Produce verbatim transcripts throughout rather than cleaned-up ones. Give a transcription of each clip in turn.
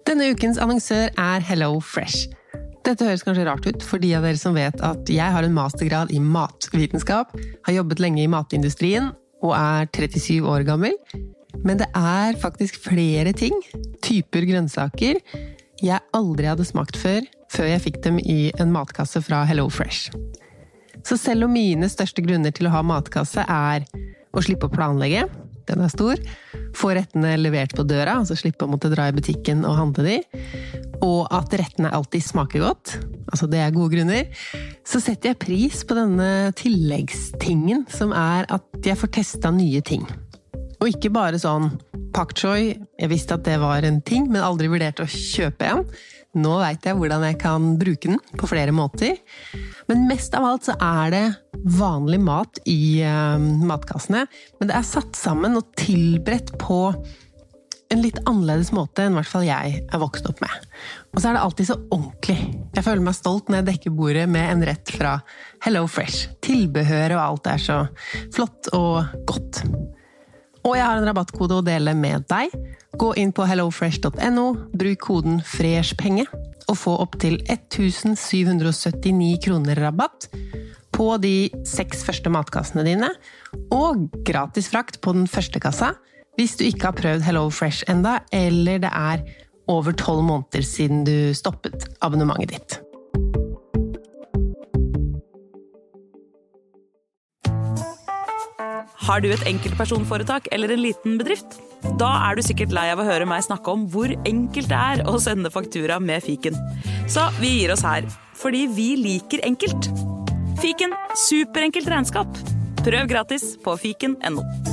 Denne ukens annonsør er Hello Fresh. Dette høres kanskje rart ut for de av dere som vet at jeg har en mastergrad i matvitenskap, har jobbet lenge i matindustrien og er trettisyv år gammel. Men det er faktisk flere ting, typer grønnsaker, jeg aldri hadde smakt før, før jeg fikk dem i en matkasse fra Hello Fresh. Så selv om mine største grunner til å ha matkasse er å slippe å planlegge, den er stor, få rettene levert på døra, altså slippe å måtte dra i butikken og handle de, og at rettene alltid smaker godt, altså det er gode grunner, så setter jeg pris på denne tilleggstingen som er at jeg får testet nye ting. Og ikke bare sånn pak choi, jeg visste at det var en ting, men aldri vurdert å kjøpe en. Nå vet jeg hvordan jeg kan bruke den på flere måter. Men mest av alt så er det vanlig mat i uh, matkassene, men det er satt sammen og tilberedt på en litt annerledes måte enn i hvert fall jeg er vokst opp med. Og så er det alltid så ordentlig. Jeg føler meg stolt når jeg dekker bordet med en rett fra Hello Fresh. Tilbehør og alt er så flott og godt. Og jeg har en rabattkode å dele med deg. Gå inn på hello fresh dot no, bruk koden FRESHPENGE og få opp til tusen syv hundre syttini kroner rabatt på de seks første matkassene dine, og gratis frakt på den første kassa hvis du ikke har prøvd Hello Fresh enda, eller det er over tolv måneder siden du stoppet abonnementet ditt. Har du et enkeltpersonforetak eller en liten bedrift? Da er du sikkert lei av å høre meg snakke om hvor enkelt det er å sende faktura med Fiken. Så vi gir oss her, fordi vi liker enkelt. Fiken, superenkelt regnskap. Prøv gratis på fiken punktum no.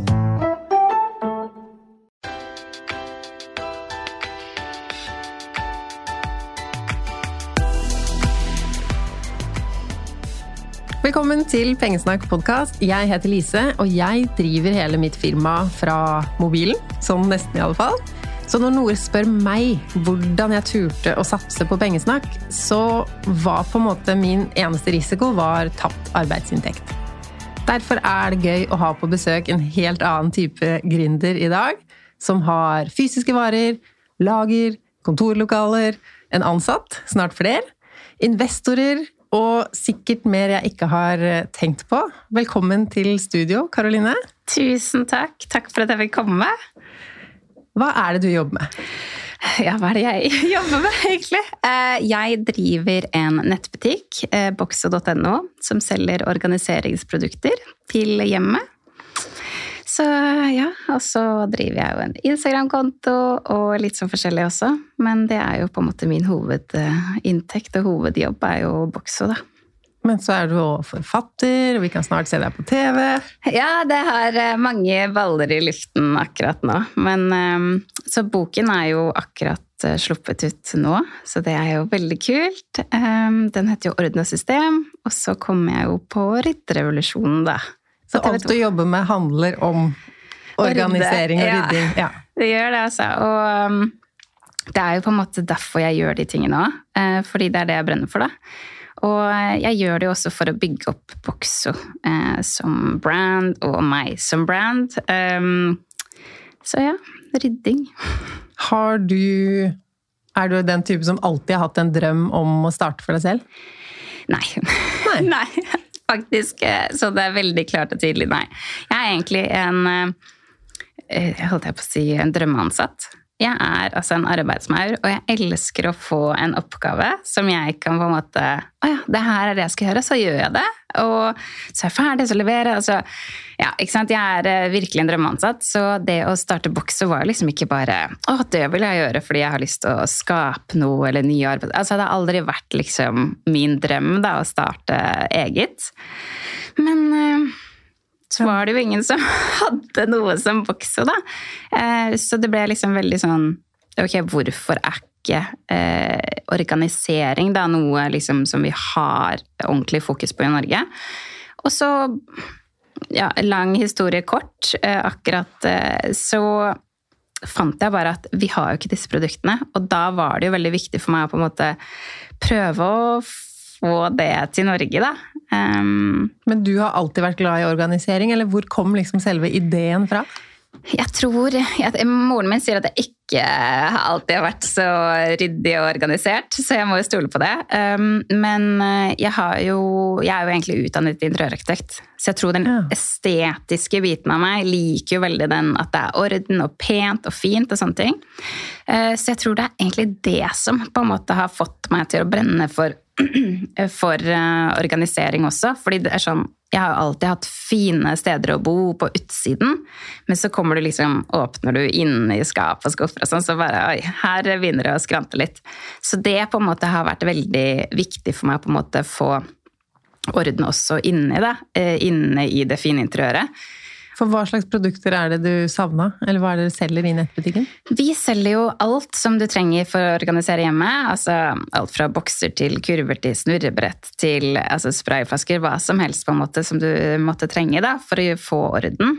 Velkommen til Pengesnakk podcast. Jeg heter Lise, og jeg driver hele mitt firma fra mobilen, sånn nesten i alle fall. Så når noen spør meg hvordan jeg turte å satse på pengesnakk, så var på en måte min eneste risiko var tapt arbeidsinntekt. Derfor er det gøy å ha på besøk en helt annen type gründer i dag, som har fysiske varer, lager, kontorlokaler, en ansatt, snart flere, investorer, og sikkert mer jeg ikke har tenkt på. Velkommen til studio, Karoline. Tusen takk. Takk for at jeg fikk komme. Hva er det du jobber med? Ja, hva er det jeg jobber med, egentlig? Jeg driver en nettbutikk, boxo punktum no, som selger organiseringsprodukter til hjemmet. Så ja, og så driver jeg jo en Instagram-konto og litt sånn forskjellig også. Men det er jo på en måte min hovedinntekt og hovedjobb er jo boxo, da. Men så er du også forfatter, og vi kan snart se deg på T V. Ja, det har mange baller i luften akkurat nå. Men så boken er jo akkurat sluppet ut nå, så det er jo veldig kult. Den heter jo Orden og system, og så kommer jeg jo på Rytterrevolusjonen, da. Så alt du jobber med handler om organisering og rydding. Ja, det gjør det altså. Og um, det er jo på en måte derfor jeg gjør de tingene også, eh, fordi det er det jeg brenner for da. Og jeg gjør det jo også for å bygge opp boxo eh, som brand, og meg som brand. Um, så ja, rydding. Har du, er du den type som alltid har hatt en drøm om å starte for deg selv? Nei. Nei. Nei. Faktisk, så det er veldig klart og tydelig, nei. Jeg er egentlig en, jeg holdt jeg på å si, en drømmeansatt. Jeg er altså en arbeidsmaur, og jeg elsker å få en oppgave som jeg kan på en måte, å ja, det her er det jeg skal gjøre, så gjør jeg det. Og så er jeg ferdig, så leverer jeg. Altså, ja, ikke sant? Jeg er virkelig en drømmeansatt, så det å starte boxo var liksom ikke bare, å, det vil jeg gjøre fordi jeg har lyst til å skape noe eller nye arbeid. Altså, det har aldri vært liksom min drøm da, å starte eget. Men så var det jo ingen som hadde noe som boxo da. Så det ble liksom veldig sånn, ok, hvorfor er ikke eh, organisering da noe liksom som vi har ordentlig fokus på i Norge? Og så, ja, lang historie kort, eh, akkurat eh, så fant jeg bare at vi har jo ikke disse produktene, og da var det jo veldig viktig for meg å på en måte prøve å få det til Norge da. Um, Men du har alltid vært glad i organisering, eller hvor kom liksom selve ideen fra? Jeg tror, jeg, moren min sier at jeg ikke alltid vært så ryddig og organisert, så jeg må jo stole på det. Men jeg, har jo, jeg er jo egentlig utdannet interiørarkitekt, så jeg tror den estetiske biten av meg liker jo veldig den at det er orden og pent og fint og sånne ting. Så jeg tror det er egentlig det som på en måte har fått meg til å brenne for, for organisering også, fordi det er sånn, jeg har jo alltid hatt fine steder å bo på utsiden, men så kommer du liksom, åpner du inne i skap og skuffer og sånn, så bare, oi, her begynner det å skrante litt. Så det på en måte har vært veldig viktig for meg på en måte få orden også inne i det, inne i det fine interiøret. For hva slags produkter er det du savnet? Eller hva er det du selger i nettbutikken? Vi selger jo alt som du trenger for å organisere hjemme. Altså alt fra bokser til kurver til snurrebrett til altså sprayflasker, hva som helst på en måte som du måtte trenge da, for å få orden.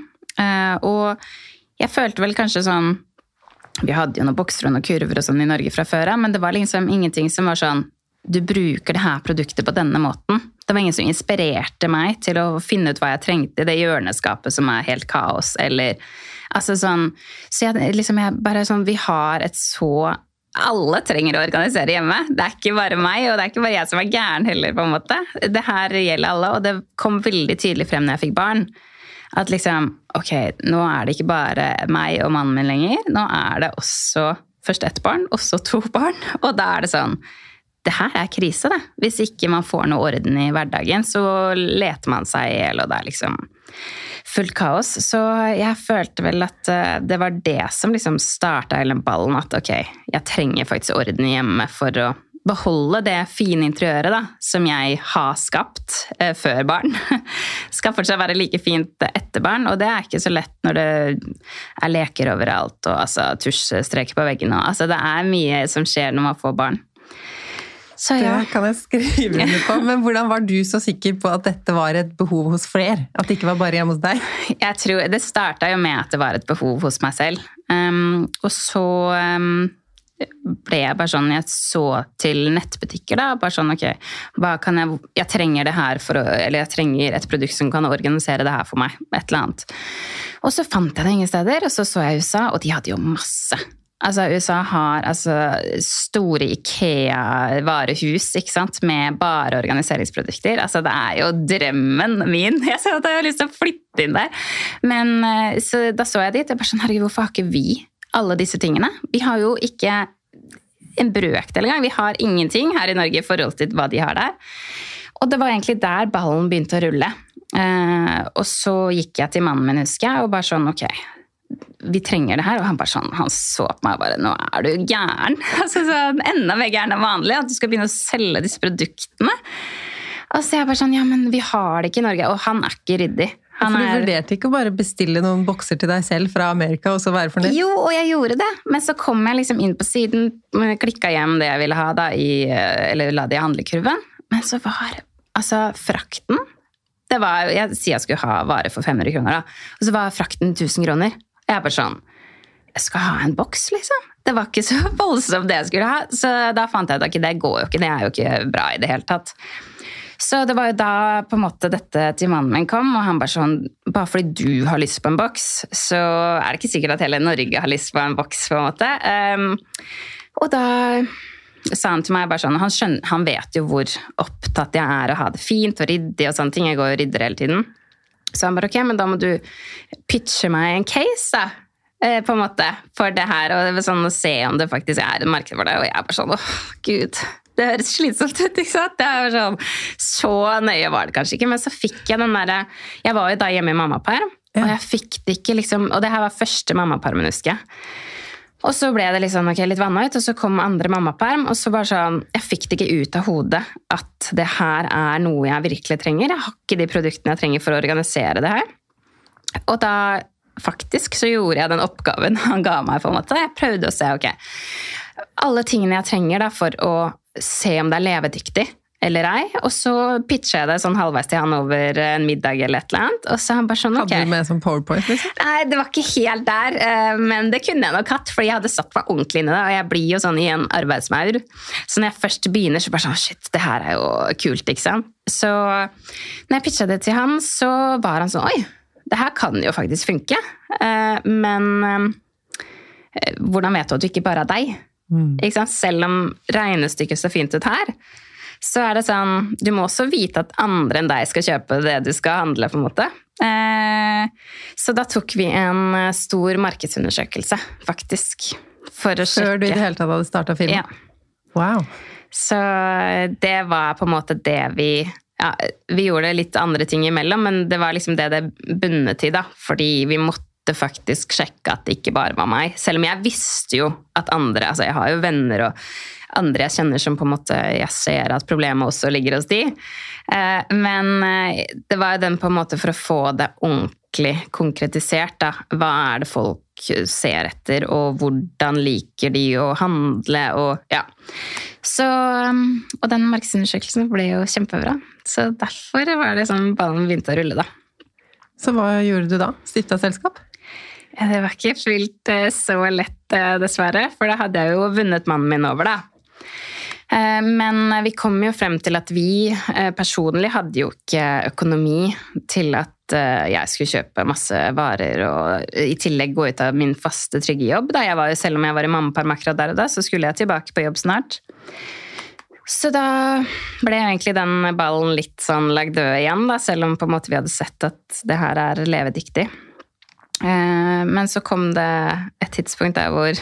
Og jeg følte vel kanskje sånn, vi hadde jo noen bokser og noen kurver og sånn i Norge fra før, men det var liksom ingenting som var sånn, du bruker det her produktet på denne måten. Det var ingen som inspirerte meg til å finne ut hva jeg trengte i det hjørneskapet som er helt kaos, eller altså sånn, så jeg, liksom jeg bare sånn, vi har et så, alle trenger å organisere hjemme, det er ikke bare meg, og det er ikke bare jeg som er gæren heller på en måte, det her gjelder alle, og det kom veldig tydelig frem når jeg fikk barn, at liksom, ok, nå er det ikke bare meg og mannen min lenger, nå er det også først ett barn, også to barn, og da er det sånn, det her er krise det. Hvis ikke man får noe orden i hverdagen, så leter man seg i hjel, og det er liksom fullt kaos. Så jeg følte vel at det var det som liksom startet hele ballen, at ok, jeg trenger faktisk orden hjemme for å beholde det fine interiøret da, som jeg har skapt eh, før barn. Skal fortsatt være like fint etter barn, og det er ikke så lett når det er leker overalt, og altså, tusjstreker på veggen. Og, altså, det er mye som skjer når man får barn. Så ja. Det kan jeg skrive under på, men hvordan var du så sikker på at dette var et behov hos flere? At det ikke var bare hjemme hos deg? Jeg tror, det startet jo med at det var et behov hos meg selv. Um, og så um, ble jeg bare sånn, jeg så til nettbutikker da, bare sånn, ok, hva kan jeg, jeg trenger det her for å, eller jeg trenger et produkt som kan organisere det her for meg, et eller annet. Og så fant jeg det ingen steder, og så så jeg U S A, og de hadde jo masse. Altså, U S A har altså, store IKEA-varehus, ikke sant, med bare organiseringsprodukter. Altså, det er jo drømmen min. Jeg så at jeg har lyst til å flytte inn der. Men så, da så jeg dit, jeg bare sånn, herregud, hvorfor har ikke vi alle disse tingene? Vi har jo ikke en brøkdel engang. Vi har ingenting her i Norge i forhold til hva de har der. Og det var egentlig der ballen begynte å rulle. Eh, og så gikk jeg til mannen min, husker jeg, og bare sånn, ok, vi trenger det her, og han bare sånn, han så på meg bare, nå er du gæren. Altså sånn, enda mer gæren enn vanlig, at du skal begynne å selge disse produktene. Og så jeg bare sånn, ja, men vi har det ikke i Norge, og han er ikke ryddig. Han For du er... vurderte ikke å bare bestille noen bokser til deg selv fra Amerika, og så være fornøyd? Jo, og jeg gjorde det, men så kom jeg liksom inn på siden, klikket hjem det jeg ville ha da, i, eller la det i handlekurven, men så var, altså, frakten, det var, jeg sier jeg skulle ha vare for fem hundre kroner da, og så var frakten tusen kroner. Jeg er bare sånn, jeg skal ha en boks liksom. Det var ikke så voldsomt det jeg skulle ha. Så da fant jeg ut at det går jo ikke, det er jo ikke bra i det hele tatt. Så det var jo da på en måte dette til mannen min kom, og han bare sånn, bare fordi du har lyst på en boks, så er det ikke sikkert at hele Norge har lyst på en boks på en måte. Um, og da sa han til meg bare sånn, han, skjønner, han vet jo hvor opptatt jeg er å ha det fint og ryddig og sånne ting, jeg går og rydder hele tiden. Så han bare, ok, men da må du pitche meg en case da, eh, på en måte, for det her, og det var sånn å se om det faktisk er en marked for det, og jeg er bare sånn, åh, Gud, det høres slitsomt ut, ikke sant? Det er sånn, så nøye var det kanskje ikke, men så fikk jeg den der, jeg var jo da hjemme i mammaperm, og jeg fikk det ikke liksom, og det her var første mammapermen, husker jeg. Og så ble det liksom, ok, litt vannet ut, og så kom andre mammaperm, og så bare sånn, jeg fikk det ikke ut av hodet at det her er noe jeg virkelig trenger. Jeg har ikke de produktene jeg trenger for å organisere det her. Og da faktisk så gjorde jeg den oppgaven han ga meg på en måte. Jeg prøvde å se, ok, alle tingene jeg trenger da for å se om det er levedyktig eller ei, og så pitcher jeg det sånn halvveis til han over en middag eller et eller annet, og så han bare sånn, ok. Hadde du med som PowerPoint, liksom? Nei, det var ikke helt der, men det kunne jeg nok hatt, fordi jeg hadde satt meg ordentlig inn i det, og jeg blir jo sånn i en arbeidsmaur. Så når jeg først begynner, så bare sånn, shit, det her er jo kult, ikke sant? Så når jeg pitchet det til han, så var han sånn, oi, det her kan jo faktisk funke, men hvordan vet du at du ikke bare er deg? Mm. Ikke sant? Selv om regnestykket ser fint ut her, så er det sånn, du må også vite at andre enn deg skal kjøpe det du skal handle, på en måte. Eh, så da tok vi en stor markedsundersøkelse, faktisk, for å sjekke. Før du i det hele tatt hadde startet filmen? Ja. Wow. Så det var på en måte det vi... Ja, vi gjorde litt andre ting imellom, men det var liksom det det bunnet i da, fordi vi måtte faktisk sjekke at det ikke bare var meg. Selv om jeg visste jo at andre, altså jeg har jo venner og andre jeg kjenner som på en måte, jeg ser at problemet også ligger hos de. Men det var jo den på en måte for å få det ordentlig konkretisert da. Hva er det folk ser etter, og hvordan liker de å handle, og ja. Så, og den markedsundersøkelsen ble jo kjempebra. Så derfor var det sånn ballen begynte å rulle da. Så hva gjorde du da? Stiftet selskap? Ja, det var ikke fullt så lett, dessverre, for da hadde jeg jo vunnet mannen min over da. Men vi kom jo frem til at vi personlig hadde jo ikke økonomi til at jeg skulle kjøpe masse varer og i tillegg gå ut av min faste trygge jobb. Da jeg var jo, selv om jeg var i mammaperm akkurat der og da, så skulle jeg tilbake på jobb snart. Så da ble egentlig den ballen litt sånn lagt død igjen da, selv om på en måte vi hadde sett at det her er levedyktig. Men så kom det et tidspunkt der hvor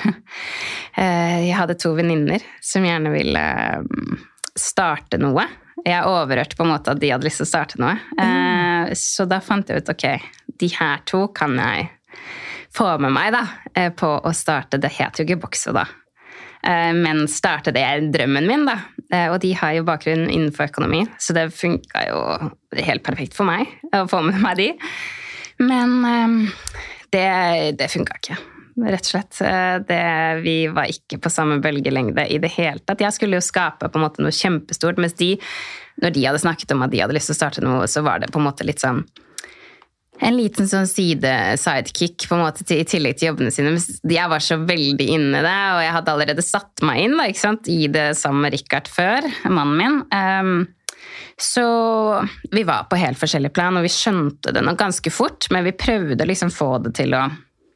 jeg hadde to venninner som gjerne ville starte noe. Jeg overhørte på en måte at de hadde lyst til å starte noe. Mm. Så da fant jeg ut, ok, de her to kan jeg få med meg da, på å starte, det heter jo ikke Boxo da. Men starte det er drømmen min da, og de har jo bakgrunn innenfor økonomi, så det funket jo helt perfekt for meg å få med meg de. Men det, det funket ikke, rett og slett. Det, vi var ikke på samme bølgelengde i det hele tatt. Jeg skulle jo skape på en måte noe kjempestort, mens de, når de hadde snakket om at de hadde lyst til å starte noe, så var det på en måte litt sånn en liten sånn side, sidekick på en måte til, i tillegg til jobbene sine. Jeg var så veldig inne i det, og jeg hadde allerede satt meg inn da, ikke sant? I det sammen med Richard før, mannen min. Um, så vi var på helt forskjellig plan, og vi skjønte det nok ganske fort, men vi prøvde liksom få det til å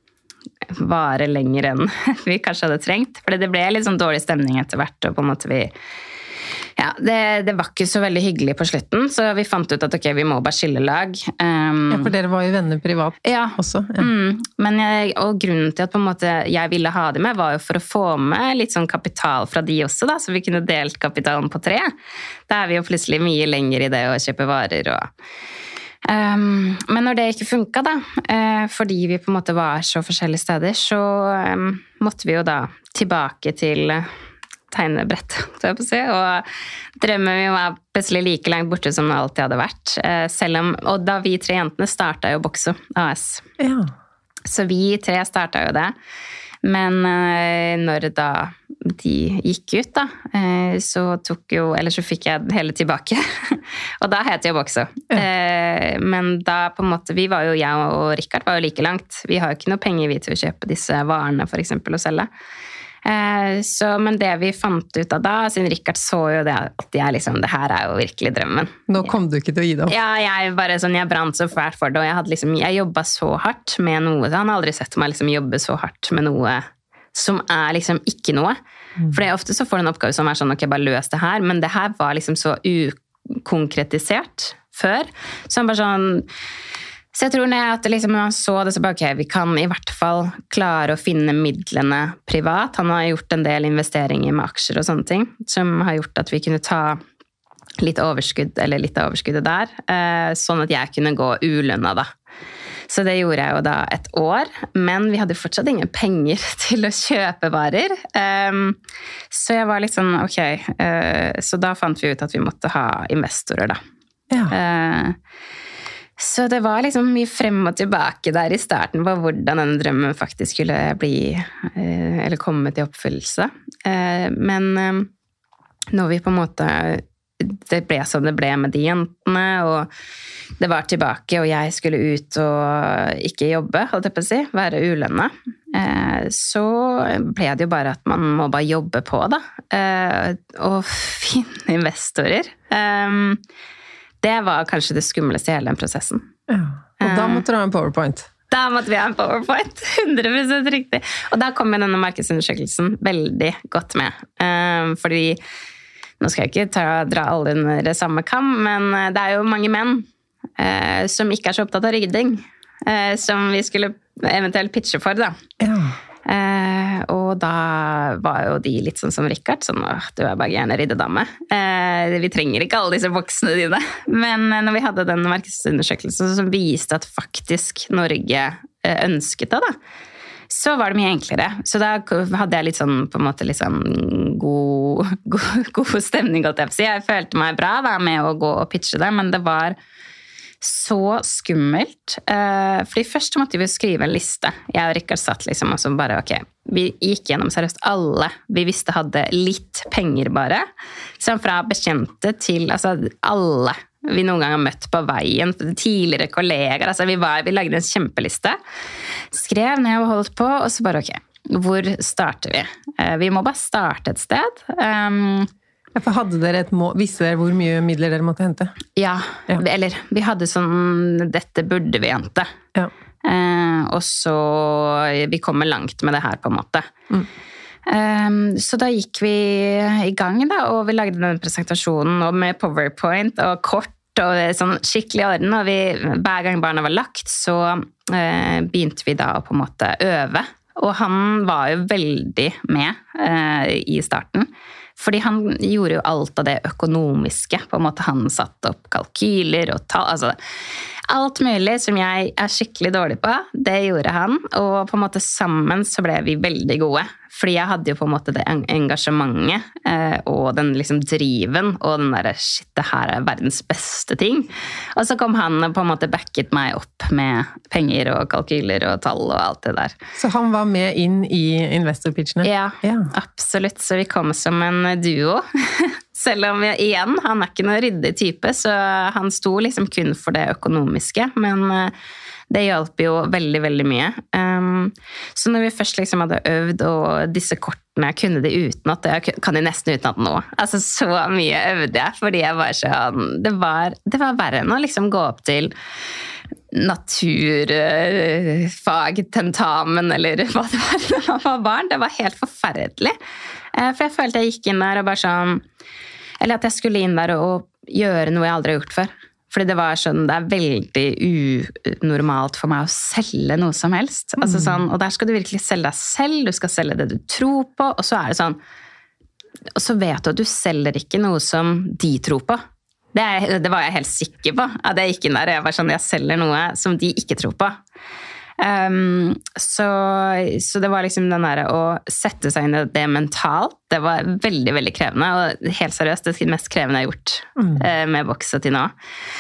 vare lenger enn vi kanskje hadde trengt. For det ble litt sånn dårlig stemning etter hvert, og på en måte vi... Ja, det, det var ikke så veldig hyggelig på slutten, så vi fant ut at ok, vi må bare skille lag. Um, ja, for dere var jo venner privat ja, også. Ja. Mm, men jeg, og grunnen til at på en måte jeg ville ha det med, var jo for å få med litt sånn kapital fra de også, da, så vi kunne delt kapitalen på tre. Da er vi jo plutselig mye lenger i det å kjøpe varer. Og, um, men når det ikke funket da, uh, fordi vi på en måte var så forskjellige steder, så um, måtte vi jo da tilbake til... tegnebrett, så jeg på å si, og drømmen min var plutselig like langt borte som det alltid hadde vært, selv om, og da vi tre jentene startet jo Boxo A S. Ja. Så vi tre startet jo det, men når da de gikk ut da, så tok jo, eller så fikk jeg hele tilbake, og da heter jo Boxo. Ja. Men da på en måte, vi var jo, jeg og Richard var jo like langt, vi har jo ikke noe penger vi til å kjøpe disse varene for eksempel å selge. Så, men det vi fant ut av da, siden Richard så jo det at jeg liksom, det her er jo virkelig drømmen. Nå kom du ikke til å gi det opp. Ja, jeg bare sånn, jeg brant så fælt for det, og jeg hadde liksom, jeg jobbet så hardt med noe, så han har aldri sett meg liksom jobbe så hardt med noe som er liksom ikke noe. Mm. For det er ofte så får du en oppgave som er sånn, ok, bare løs det her, men det her var liksom så ukonkretisert før, så han bare sånn, så jeg tror at liksom, når han så det, så bare, ok, vi kan i hvert fall klare å finne midlene privat. Han har gjort en del investeringer med aksjer og sånne ting, som har gjort at vi kunne ta litt overskudd, eller litt av overskuddet der, sånn at jeg kunne gå ulønnet da. Så det gjorde jeg jo da et år, men vi hadde fortsatt ingen penger til å kjøpe varer. Så jeg var litt sånn, ok, så da fant vi ut at vi måtte ha investorer da. Ja. Så det var liksom mye frem og tilbake der i starten på hvordan denne drømmen faktisk skulle bli, eller komme til oppfyllelse. Men når vi på en måte, det ble som det ble med de jentene, og det var tilbake, og jeg skulle ut og ikke jobbe, holdt jeg på å si, være ulønnet, så ble det jo bare at man må bare jobbe på da, og finne investorer. Det var kanskje det skumleste i hele den prosessen. Ja. Og da måtte du ha en PowerPoint. Da måtte vi ha en PowerPoint, hundre prosent riktig. Og da kom jo denne markedsundersøkelsen veldig godt med. Um, fordi, nå skal jeg ikke ta, dra alle under samme kam, men det er jo mange menn uh, som ikke er så opptatt av rydding, uh, som vi skulle eventuelt pitche for, da. Ja. Uh, og da var jo de litt sånn som Richard, sånn, åh, du er bare gjerne ryddedame. Uh, vi trenger ikke alle disse boksene dine. Men uh, når vi hadde den markedsundersøkelsen som viste at faktisk Norge uh, ønsket det, da, så var det mye enklere. Så da hadde jeg litt sånn, på en måte litt sånn god, god, god stemning, godt jeg vil si. Jeg følte meg bra da, med å gå og pitche det, men det var så skummelt. Fordi først måtte vi skrive en liste. Jeg og Richard satt liksom og så bare, ok, vi gikk gjennom seriøst alle vi visste hadde litt penger bare. Så fra bekjente til altså alle vi noen gang har møtt på veien, tidligere kolleger. Altså vi, var, vi lagde en kjempeliste. Skrev ned og holdt på, og så bare, ok, hvor starter vi? Vi må bare starte et sted. Um, For hadde dere et mål, visste dere hvor mye midler dere måtte hente? Ja, ja. Eller vi hadde sånn, dette burde vi hente. Ja. Eh, og så, vi kommer langt med det her på en måte. Mm. Eh, så da gikk vi i gang da, og vi lagde den presentasjonen og med PowerPoint og kort og sånn skikkelig orden. Og vi, hver gang barna var lagt, så eh, begynte vi da å på en måte øve. Og han var jo veldig med eh, i starten. Fordi han gjorde jo alt av det økonomiske. På en måte han satte opp kalkyler og tall. Altså, alt mulig som jeg er skikkelig dårlig på, det gjorde han. Og på en måte sammen så ble vi veldig gode. Fordi jeg hadde jo på en måte det engasjementet eh, og den liksom driven og den der, shit, det her er verdens beste ting. Og så kom han og på en måte backet meg opp med penger og kalkyler og tall og alt det der. Så han var med inn i investor-pitchene? Ja, ja, absolutt. Så vi kom som en duo. Selv om jeg, igjen, han er ikke noen ryddig type, så han sto liksom kun for det økonomiske, men det hjalp jo veldig, veldig mye. Um, så når vi først liksom hadde øvd, og disse kortene, jeg kunne det utenat, jeg kan det nesten utenat nå. Altså, så mye øvde jeg, fordi jeg var sånn, det var, det var verre enn å liksom gå opp til naturfag, tentamen, eller hva det var når man var barn. Det var helt forferdelig. Uh, for jeg følte jeg gikk inn der og bare sånn, eller at jeg skulle inn der og gjøre noe jeg aldri har gjort før. Fordi det var sånn, det er veldig unormalt for meg å selge noe som helst. Mm. Altså sånn, og der skal du virkelig selge deg selv, du skal selge det du tror på, og så er det sånn, og så vet du at du selger ikke noe som de tror på. Det, er, det var jeg helt sikker på, at jeg gikk inn der, og jeg var sånn, jeg selger noe som de ikke tror på. Um, så, så det var liksom den der å sette seg inn i det mentalt, det var veldig, veldig krevende, og helt seriøst, det er det mest krevende jeg har gjort mm. uh, med bokse til nå.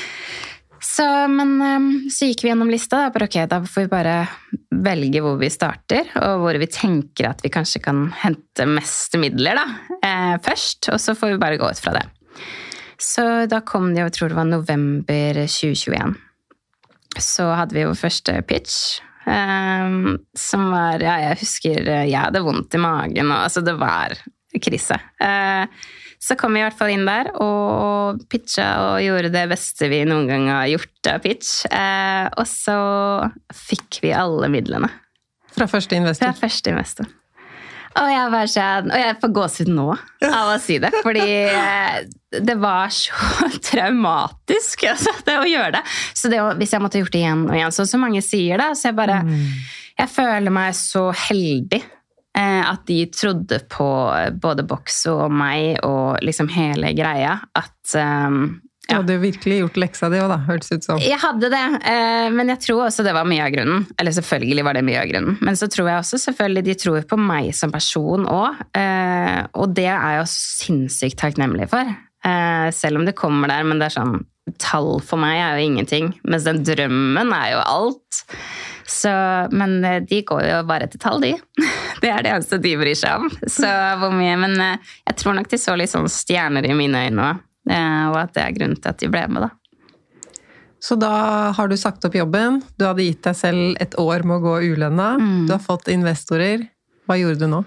Så, men um, så gikk vi gjennom lista, da, bare ok, da får vi bare velge hvor vi starter, og hvor vi tenker at vi kanskje kan hente mest midler da, uh, først, og så får vi bare gå ut fra det. Så da kom det, jeg tror det var november tjue tjueen. Så hadde vi jo første pitch, um, som var, ja, jeg husker, jeg hadde vondt i magen, og altså det var krise. Uh, så kom vi i hvert fall inn der, og pitcha og gjorde det beste vi noen gang har gjort av pitch. Uh, og så fikk vi alle midlene. Fra første investor? Fra første investor. Og jeg var sånn, og jeg får gåsehud nå av å si det, fordi det var så traumatisk altså, det å gjøre det. Så det, hvis jeg måtte gjort det igjen og igjen, så så mange sier det, så jeg bare, jeg føler meg så heldig eh, at de trodde på både Boks og meg og liksom hele greia, at um, ja. Du hadde virkelig gjort leksa di også da, hørtes ut som. Jeg hadde det, men jeg tror også det var mye av grunnen. Eller selvfølgelig var det mye av grunnen. Men så tror jeg også selvfølgelig de tror på meg som person også. Og det er jeg jo sinnssykt takknemlig for. Selv om det kommer der, men det er sånn, tall for meg er jo ingenting. Mens den drømmen er jo alt. Så, men de går jo bare til tall, de. Det er det eneste de bryr seg om. Så hvor mye, men jeg tror nok de så litt sånn stjerner i mine øyne også. Og at det er grunnen til at de ble med da. Så da har du sagt opp jobben, du hadde gitt deg selv et år med å gå ulønna, mm. du har fått investorer. Hva gjorde du nå?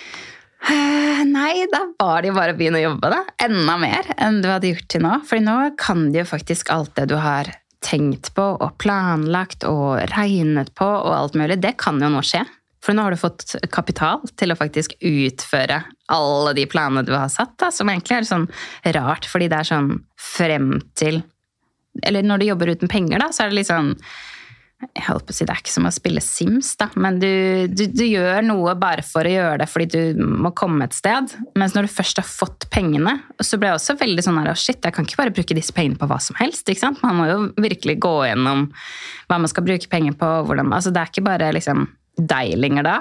Uh, nei, da var det jo bare å begynne å jobbe da. Enda mer enn du hadde gjort til nå. For nå kan du jo faktisk alt det du har tenkt på og planlagt og regnet på og alt mulig, det kan jo nå skje. For nå har du fått kapital til å faktisk utføre alle de planene du har satt, da, som egentlig er sånn rart, fordi det er sånn frem til, eller når du jobber uten penger da, så er det litt sånn, jeg holdt på å si, det er ikke som å spille Sims da, men du, du, du gjør noe bare for å gjøre det, fordi du må komme et sted, mens når du først har fått pengene, så ble jeg også veldig sånn her, oh shit, jeg kan ikke bare bruke disse pengene på hva som helst, ikke sant? Man må jo virkelig gå gjennom hva man skal bruke penger på, hvordan, altså det er ikke bare liksom deg lenger da.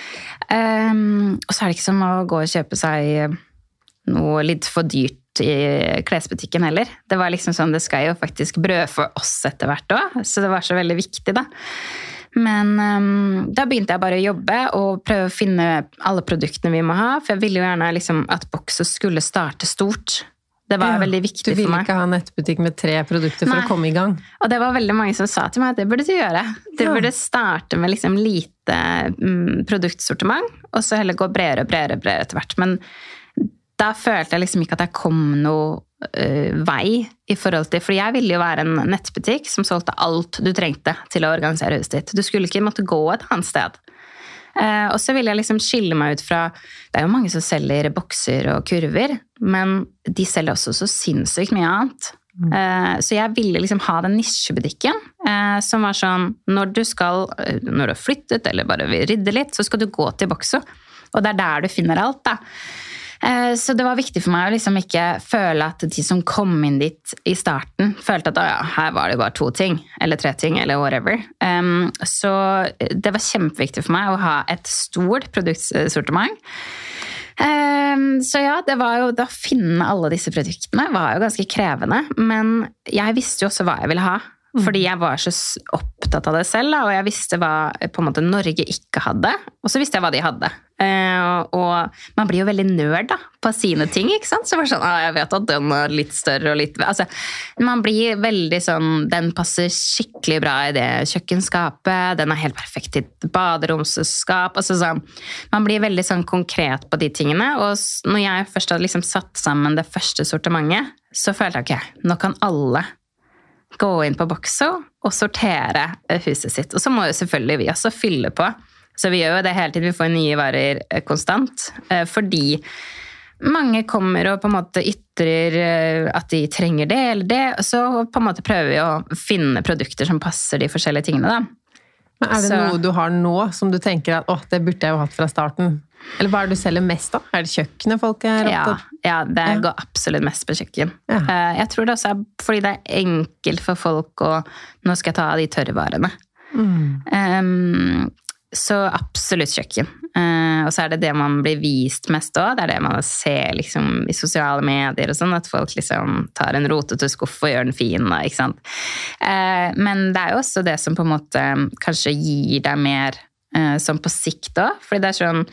Um, og så er det ikke som å gå og kjøpe seg noe litt for dyrt i klesbutikken heller. Det var liksom sånn, det skal jo faktisk brød for oss etter hvert også, så det var så veldig viktig da. Men um, da begynte jeg bare å jobbe og prøve å finne alle produktene vi må ha, for jeg ville jo gjerne liksom at Boxo skulle starte stort. Det var ja, veldig viktig for meg. Du ville ikke ha en nettbutikk med tre produkter for Nei. Å komme i gang. Og det var veldig mange som sa til meg at det burde du gjøre. Du ja. Burde starte med liksom lite mm, produktsortiment, og så heller gå bredere og bredere, bredere etter hvert. Men da følte jeg liksom ikke at jeg kom noe uh, vei i forhold til, for jeg ville jo være en nettbutikk som solgte alt du trengte til å organisere huset ditt. Du skulle ikke måtte gå et annet sted. Uh, og så ville jeg liksom skille meg ut fra, det er jo mange som selger bokser og kurver, men de selger også så sinnssykt mye annet. Mm. Uh, så jeg ville liksom ha den nisjebutikken, uh, som var sånn, når du skal, uh, når du har flyttet, eller bare vil rydde litt, så skal du gå til Boxo. Og det er der du finner alt da. Så det var viktig for meg å liksom ikke føle at de som kom inn dit i starten følte at ja, her var det bare to ting, eller tre ting, eller whatever. Um, så det var kjempeviktig for meg å ha et stort produktsortiment. Um, så ja, det var jo, da finne alle disse produktene var jo ganske krevende, men jeg visste jo også hva jeg ville ha. Fordi jeg var så opptatt av det selv, da, og jeg visste hva på en måte Norge ikke hadde, og så visste jeg hva de hadde. Uh, og man blir jo veldig nerd da, på sine ting, ikke sant? Så var det sånn, ah, jeg vet at den er litt større og litt... Altså, man blir veldig sånn, den passer skikkelig bra i det kjøkkenskapet, den er helt perfekt i et baderomsskap, altså sånn, man blir veldig sånn konkret på de tingene, og når jeg først hadde liksom satt sammen det første sortimentet, så følte jeg, ok, nå kan alle gå inn på Boxo og sortere huset sitt. Og så må jo selvfølgelig vi også fylle på. Så vi gjør jo det hele tiden, vi får nye varer konstant, fordi mange kommer og på en måte ytrer at de trenger det eller det, og så på en måte prøver vi å finne produkter som passer de forskjellige tingene da. Men er det så, noe du har nå som du tenker at, åh, det burde jeg jo hatt fra starten? Eller hva er det du selger mest da? Er det kjøkkenet folk er opptatt? Ja, ja, det ja. Går absolutt mest på kjøkken. Ja. Jeg tror det også er fordi det er enkelt for folk å, nå skal jeg ta av de tørre varene. Mm. Um, så absolutt kjøkken. Uh, og så er det det man blir vist mest også. Det er det man ser liksom, i sosiale medier og sånn, at folk liksom tar en rotete skuff og gjør den fin, da, ikke sant? Uh, men det er jo også det som på en måte kanskje gir deg mer uh, som på sikt da, fordi det er sånn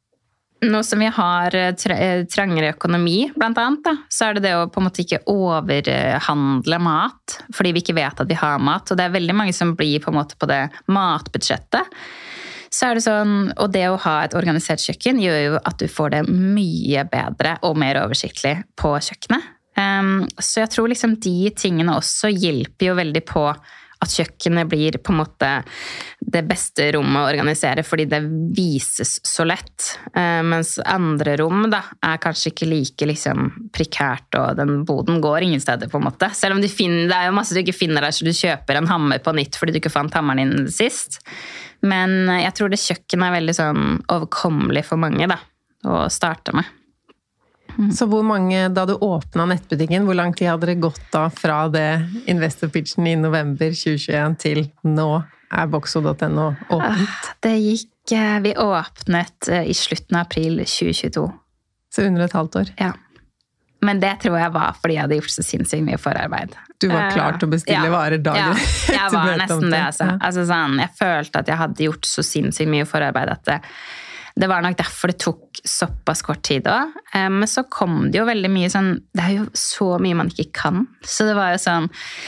nå som vi har trangere økonomi, blant annet, da, så er det det å på en måte ikke overhandle mat, fordi vi ikke vet at vi har mat, og det er veldig mange som blir på en måte på det matbudsjettet. Så er det sånn, og det å ha et organisert kjøkken gjør jo at du får det mye bedre og mer oversiktlig på kjøkkenet. Um, så jeg tror liksom de tingene også hjelper jo veldig på at kjøkkenet blir på en måte det beste rommet å organisere, fordi det vises så lett. Uh, mens andre rom da, er kanskje ikke like liksom, prekært, og den boden går ingen steder på en måte. Selv om du finner, det er jo masse du ikke finner der, så du kjøper en hammer på nytt fordi du ikke fant hammeren din sist. Men jeg tror det kjøkkenet er veldig sånn overkommelig for mange da, å starte med. Mm. Så hvor mange, da du åpnet nettbutikken, hvor lang tid hadde det gått da fra det investorpitchen i november tjue tjueen til nå er boxo punktum no åpnet? Det gikk, vi åpnet i slutten av april tjue tjueto. Så under et halvt år? Ja. Men det tror jeg var fordi jeg hadde gjort så sinnssykt mye forarbeid. Du var klar til å bestille ja. Varer dagen ja, jeg var nesten det, altså. Altså sånn, jeg følte at jeg hadde gjort så sinnssykt mye forarbeid at det Det var nok derfor det tok såpass kort tid da. Men så kom det jo veldig mye sånn, det er jo så mye man ikke kan. Så det var jo sånn,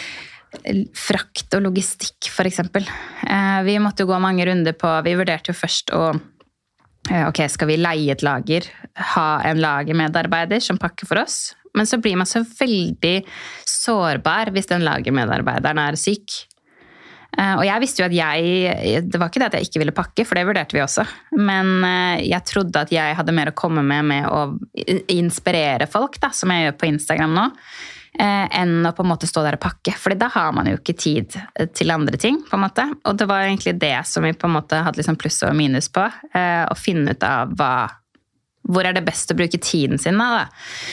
frakt og logistikk for eksempel. Vi måtte jo gå mange runder på, vi vurderte jo først å ok, skal vi leie et lager, ha en lagermedarbeider som pakker for oss? Men så blir man så veldig sårbar hvis den lagermedarbeideren er syk. Og jeg visste jo at jeg, det var ikke det at jeg ikke ville pakke, for det vurderte vi også. Men jeg trodde at jeg hadde mer å komme med med å inspirere folk, da, som jeg gjør på Instagram nå, enn å på en måte stå der og pakke. For da har man jo ikke tid til andre ting, på en måte. Og det var egentlig det som vi på en måte hadde liksom pluss og minus på, å finne ut av hva, hvor er det best å bruke tiden sin da.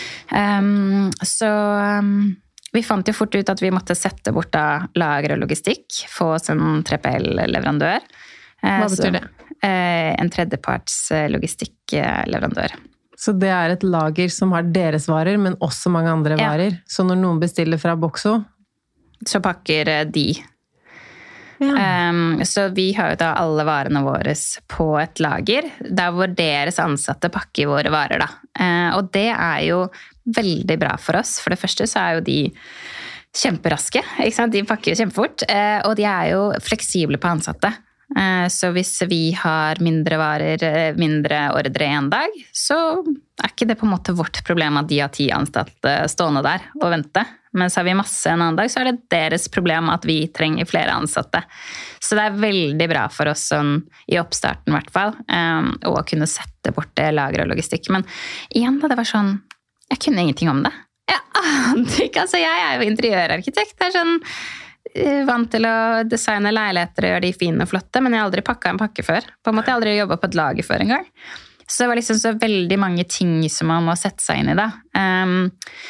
Um, så... Um, Vi fant jo fort ut at vi måtte sette bort da lager og logistikk, få oss en tre P L-leverandør. Hva betyr det? En tredjeparts logistikkleverandør. Så det er et lager som har deres varer, men også mange andre Ja. varer? Så når noen bestiller fra Boxo? Så pakker de. Ja. Um, så vi har jo da alle varene våre på et lager, der hvor deres ansatte pakker våre varer da. Uh, og det er jo veldig bra for oss. For det første så er jo de kjemperaske, ikke sant? De pakker jo kjempefort, uh, og de er jo fleksible på ansatte. Uh, så hvis vi har mindre varer, mindre ordre en dag, så er ikke det på en måte vårt problem at de har ti ansatte stående der og vente. Mens har vi masse en annen dag, så er det deres problem at vi trenger flere ansatte. Så det er veldig bra for oss sånn, i oppstarten i hvert fall, um, å kunne sette bort det lager og logistikk. Men igjen da, det var sånn, jeg kunne ingenting om det. Jeg ante ikke, altså jeg er jo interiørarkitekt, det er sånn, vant til å designe leiligheter og gjøre de fine og flotte, men jeg har aldri pakket en pakke før. På en måte jeg har aldri jobbet på et lager før en gang. Så det var liksom så veldig mange ting som man må sette seg inn i da. Um,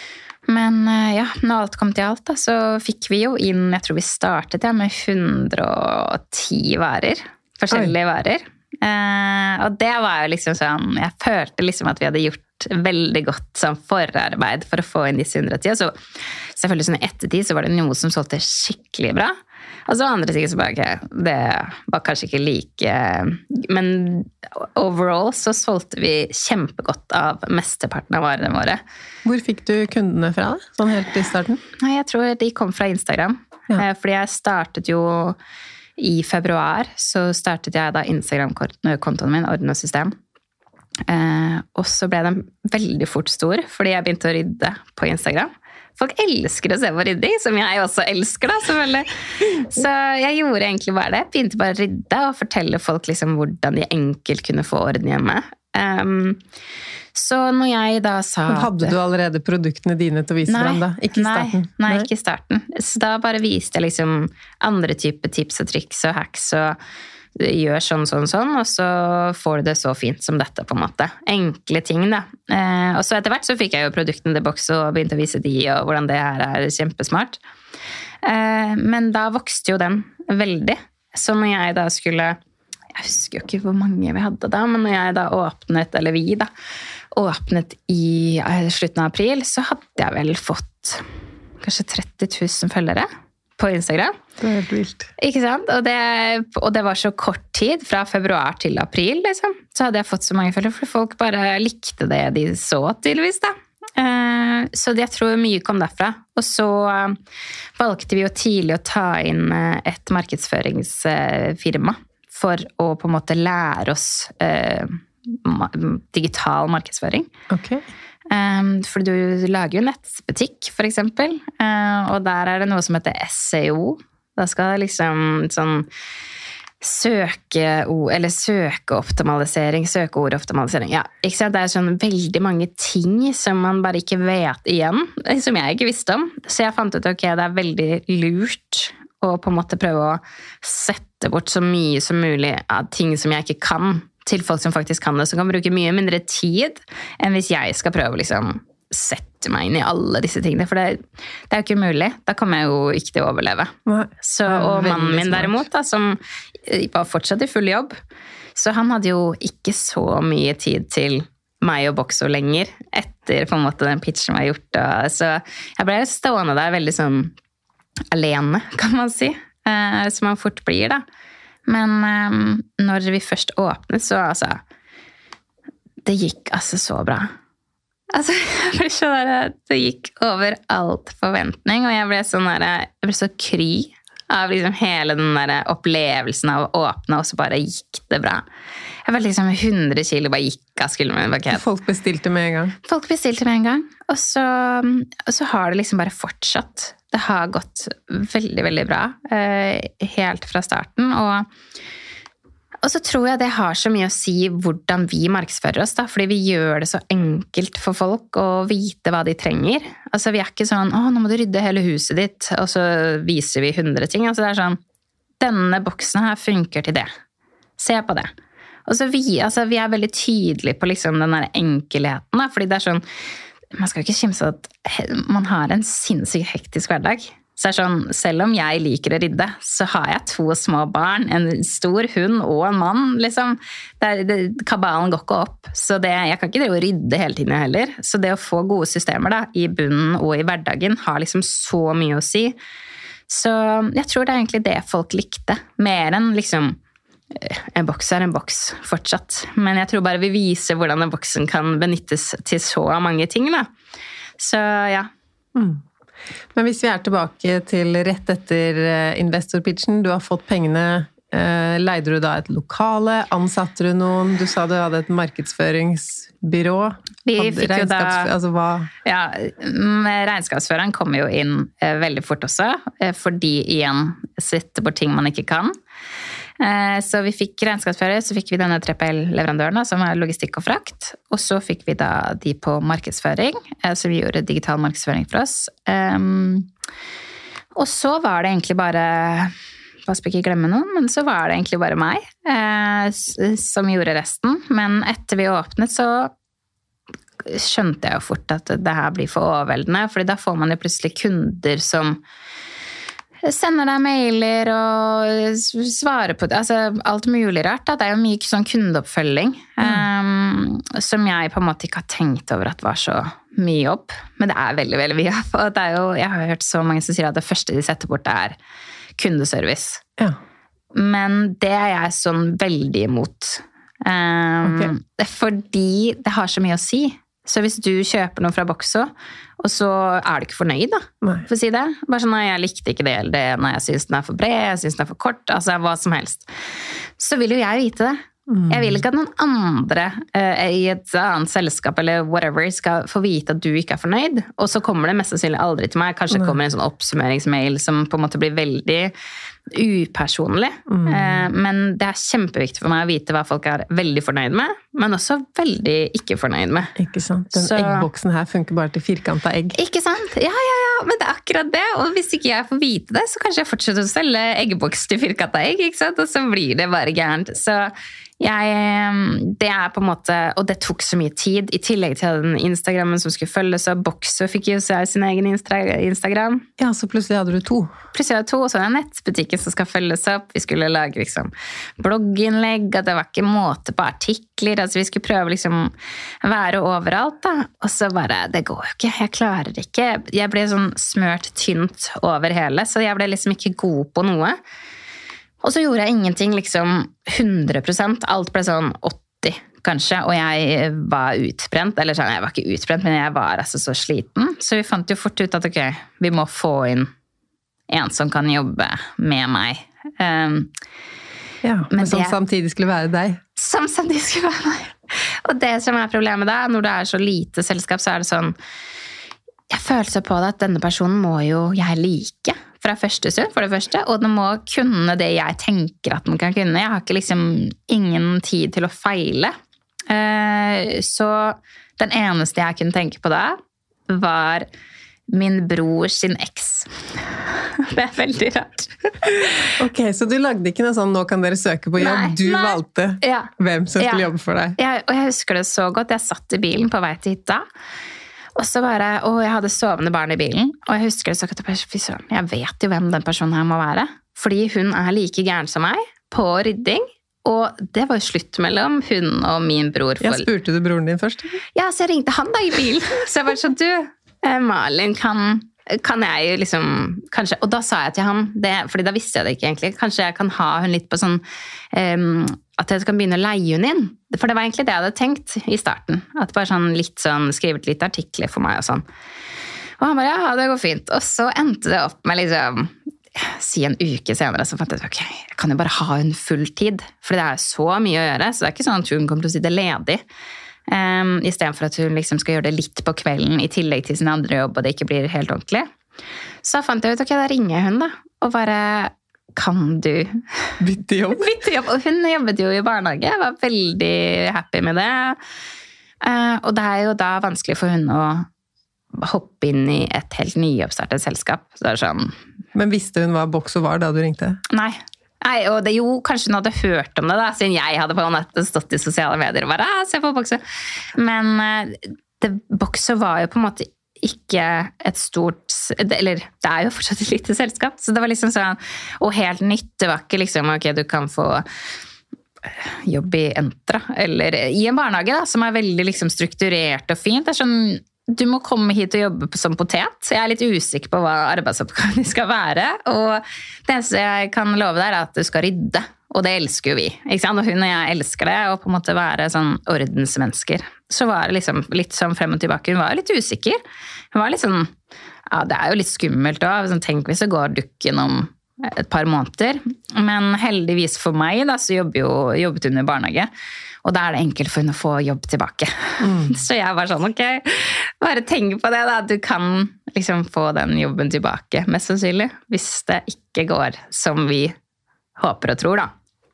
Men ja, når alt kom til alt da, så fikk vi jo inn, jeg tror vi startet ja, med hundre og ti varer, forskjellige Oi. Varer. Eh, og det var jo liksom sånn, jeg følte liksom at vi hadde gjort veldig godt sånn forarbeid for å få inn disse hundre og ti. Og så selvfølgelig sånn i ettertid så var det noe som solgte skikkelig bra. Og så andre ting så bare ikke, det var kanskje ikke like, men overall så solgte vi kjempegodt av mesteparten av varene våre. Hvor fikk du kundene fra det, sånn helt i starten? Nei, jeg tror de kom fra Instagram, ja. Fordi jeg startet jo i februar, så startet jeg da Instagram-kontoen min, Orden og System. Eh, og så ble den veldig fort stor, fordi jeg begynte å rydde på Instagram. Folk elsker å se på rydding, som jeg også elsker da, selvfølgelig. Så jeg gjorde egentlig bare det. Begynte bare å rydde og fortelle folk liksom hvordan de enkelt kunne få orden hjemme. Um, så når jeg da sa... Men hadde du allerede produktene dine til å vise frem da? Ikke i starten? Nei, nei, ikke i starten. Så da bare viste jeg liksom andre typer tips og triks og hacks og gjør sånn, sånn, sånn, og så får du det så fint som dette på en måte. Enkle ting da. Eh, og så etter hvert så fikk jeg jo produktene til Boxo og begynte å vise de og hvordan det her er kjempesmart. Eh, men da vokste jo den veldig. Så når jeg da skulle, jeg husker jo ikke hvor mange vi hadde da, men når jeg da åpnet, eller vi da, åpnet i slutten av april, så hadde jeg vel fått kanskje tretti tusen følgere på Instagram. Det er helt vilt. Ikke sant? Og det, og det var så kort tid, fra februar til april, liksom. Så hadde jeg fått så mange følgere, for folk bare likte det de så, tydeligvis da. Så jeg tror mye kom derfra. Og så valgte vi jo tidlig å ta inn et markedsføringsfirma for å på en måte lære oss digital markedsføring. Ok. Um, for du lager jo nettbutikk, for eksempel, uh, og der er det noe som heter S E O. Da skal det liksom sånn søke, eller søkeoptimalisering, søkeordoptimalisering. Ja, ikke sant? Det er sånn veldig mange ting som man bare ikke vet igjen, som jeg ikke visste om. Så jeg fant ut, ok, det er veldig lurt å på en måte prøve å sette bort så mye som mulig av ting som jeg ikke kan, til folk som faktisk kan det, som kan bruke mye mindre tid enn hvis jeg skal prøve å liksom sette meg inn i alle disse tingene, for det, det er jo ikke mulig. Da kommer jeg jo ikke til å overleve. Så, og mannen min derimot, da, som var fortsatt i full jobb, så han hadde jo ikke så mye tid til meg og Boxo lenger, etter på en måte den pitchen var gjort. Og, så jeg ble stående der veldig sånn alene, kan man si, eh, som man fort blir da. Men um, når vi først åpnet, så altså, det gikk altså så bra. Altså, jeg ble så der, det gikk over alt forventning, og jeg ble, sånn der, jeg ble så kry av liksom hele den der opplevelsen av å åpne, og så bare gikk det bra. Jeg var liksom hundre kilo, bare gikk av skulderen min. Folk bestilte med en gang? Folk bestilte med en gang, og så, og så har det liksom bare fortsatt. Det har gått veldig, veldig bra, helt fra starten, og Og så tror jeg det har så mye å si hvordan vi markedsfører oss, da, fordi vi gjør det så enkelt for folk å vite hva de trenger. Altså, vi er ikke sånn, å, nå må du rydde hele huset ditt, og så viser vi hundre ting. Altså, det er sånn, denne boksen her funker til det. Se på det. Og så vi, altså, vi er veldig tydelige på liksom den der enkelheten, da, fordi det er sånn, man skal ikke kimse at man har en sinnssykt hektisk hverdag. Så det er sånn, selv om jeg liker å rydde, så har jeg to små barn, en stor hund og en mann, liksom. Det er, det, kabalen går ikke opp, så det, jeg kan ikke det å rydde hele tiden heller. Så det å få gode systemer da, i bunnen og i hverdagen har liksom så mye å si. Så jeg tror det er egentlig det folk likte, mer enn liksom, en boks er en boks fortsatt. Men jeg tror bare vi viser hvordan den boksen kan benyttes til så mange ting da. Så ja. Mm. Men hvis vi er tilbake til rett etter investorpitchen, du har fått pengene, leide du da et lokale, ansatte du noen, du sa du hadde et markedsføringsbyrå. Vi fikk jo da, altså hva? Ja, regnskapsføreren kommer jo inn veldig fort også, fordi igjen sitter på ting man ikke kan. Så vi fikk regnskapsfører, så fikk vi denne tre P L-leverandøren som er logistikk og frakt, og så fikk vi da de på markedsføring, så vi gjorde digital markedsføring for oss. Og så var det egentlig bare, pass på ikke glemme noen, men så var det egentlig bare meg som gjorde resten. Men etter vi åpnet så skjønte jeg jo fort at det her blir for overveldende, fordi da får man jo plutselig kunder som sender deg mailer og svarer på det, altså alt mulig rart da. Det er jo mye sånn kundeoppfølging mm. um, som jeg på en måte ikke har tenkt over at var så mye jobb, men det er veldig, veldig mye jobb, og det er jo, jeg har hørt så mange som sier at det første de setter bort er kundeservice, ja. Men det er jeg sånn veldig imot um, okay. Fordi det har så mye å si. Så hvis du kjøper noe fra Boxo, og så er du ikke fornøyd da, nei. For å si det. Bare sånn, nei, jeg likte ikke det, eller det, nei, jeg synes den er for bred, jeg synes den er for kort, altså hva som helst. Så vil jo jeg vite det. Mm. Jeg vil ikke at noen andre uh, i et annet selskap, eller whatever, skal få vite at du ikke er fornøyd, og så kommer det mest sannsynlig aldri til meg. Kanskje det kommer en sånn oppsummeringsmail som på en måte blir veldig upersonlig. Mm. Uh, men det er kjempeviktig for meg å vite hva folk er veldig fornøyd med, men også veldig ikke fornøyd med. Ikke sant? Den så, eggboksen her funker bare til firkantet egg. Ikke sant? Ja, ja, ja, men det er akkurat det. Og hvis ikke jeg får vite det, så kanskje jeg fortsetter å selge eggboks til firkantet egg, ikke sant? Og så blir det bare gærent. Så jeg, det er på en måte, og det tok så mye tid, i tillegg til den Instagrammen som skulle følges, og Boxo fikk jo seg sin egen Instagram. Ja, så plutselig hadde du to. Plutselig hadde jeg to, og så er det nettbutikken som skal følges opp. Vi skulle lage liksom blogginnlegg, og det var ikke måte på artikler, altså vi skulle prøve liksom være overalt da, og så bare, det går jo ikke, jeg klarer det ikke. Jeg ble sånn smørt tynt over hele, så jeg ble liksom ikke god på noe. Og så gjorde jeg ingenting liksom hundre prosent, alt ble sånn åtti kanskje, og jeg var utbrent, eller sånn, jeg var ikke utbrent, men jeg var altså så sliten, så vi fant jo fort ut at ok, vi må få inn en som kan jobbe med meg. Um, ja, men som det, samtidig skulle være deg. Som samtidig skulle være meg. Og det som er problemet da, når det er så lite selskap, så er det sånn, jeg føler så på det at denne personen må jo jeg like, fra første stund, for det første, og den må kunne det jeg tenker at den kan kunne. Jeg har ikke liksom ingen tid til å feile. Så den eneste jeg kunne tenke på da, var min bror sin eks. Det er veldig rart. Ok, så du lagde ikke noe sånn, nå kan dere søke på jobb, nei, du nei. valgte ja. hvem som skulle ja. jobbe for deg. Ja, og jeg husker det så godt, jeg satt i bilen på vei til hytta, og så bare, og jeg hadde sovende barn i bilen, og jeg husker det så godt, jeg vet jo hvem den personen her må være, fordi hun er like gæren som meg på rydding, og det var jo slutt mellom hun og min bror. For... Ja, spurte du broren din først? Ja, så jeg ringte han da i bilen, så jeg bare sånn, du, Malin, kan, kan jeg liksom, kanskje, og da sa jeg til han, det, fordi da visste jeg det ikke egentlig, kanskje jeg kan ha hun litt på sånn, um, at jeg kan begynne å leie hun inn. For det var egentlig det jeg hadde tenkt i starten. At bare sånn litt sånn, skrivet litt artikler for meg og sånn. Og han bare, ja, det går fint. Og så endte det opp med liksom si en uke senere, så fant jeg, ok, jeg kan jo bare ha hun full tid, for det er så mye å gjøre, så det er ikke sånn at hun kommer til å sitte ledig, um, i stedet for at hun liksom skal gjøre det litt på kvelden, i tillegg til sin andre jobb, og det ikke blir helt ordentlig. Så fant jeg ut, ok, da ringer hun da, og bare, kan du bytte jobb? bytte jobb, og hun jobbet jo i barnehage, jeg var veldig happy med det, uh, og det er jo da vanskelig for hun å hoppe inn i et helt nyoppstartet selskap. Så det er sånn... Men visste hun hva Boxo var da du ringte? Nei. Nei, og det jo kanskje hun hadde hørt om det da, siden jeg hadde på en måte stått i sosiale medier og bare, ah, se på Boxo. Men det, Boxo var jo på en måte ikke et stort, eller det er jo fortsatt et lite selskap, så det var liksom sånn, og helt nytt, det var ikke liksom, ok, du kan få jobb i Entra, eller i en barnehage da, som er veldig liksom strukturert og fint, det er sånn, du må komme hit og jobbe som potet. Jeg er litt usikker på hva arbeidsoppgavene skal være. Og det eneste jeg kan love deg er at du skal rydde. Og det elsker jo vi. Ikke sant? Og hun og jeg elsker det. Og på en måte være sånn ordensmennesker. Så var det liksom litt sånn frem og tilbake. Hun var litt usikker. Hun var litt sånn, ja, det er jo litt skummelt også. Sånn, tenk hvis det går dukken om et par måneder. Men heldigvis for meg da, så jobbet, jo, jobbet hun i barnehage. Og da er det enkelt for henne å få jobb tilbake. Mm. Så jeg var sånn, ok, bare tenk på det da. Du kan liksom få den jobben tilbake, mest sannsynlig, hvis det ikke går som vi håper og tror da.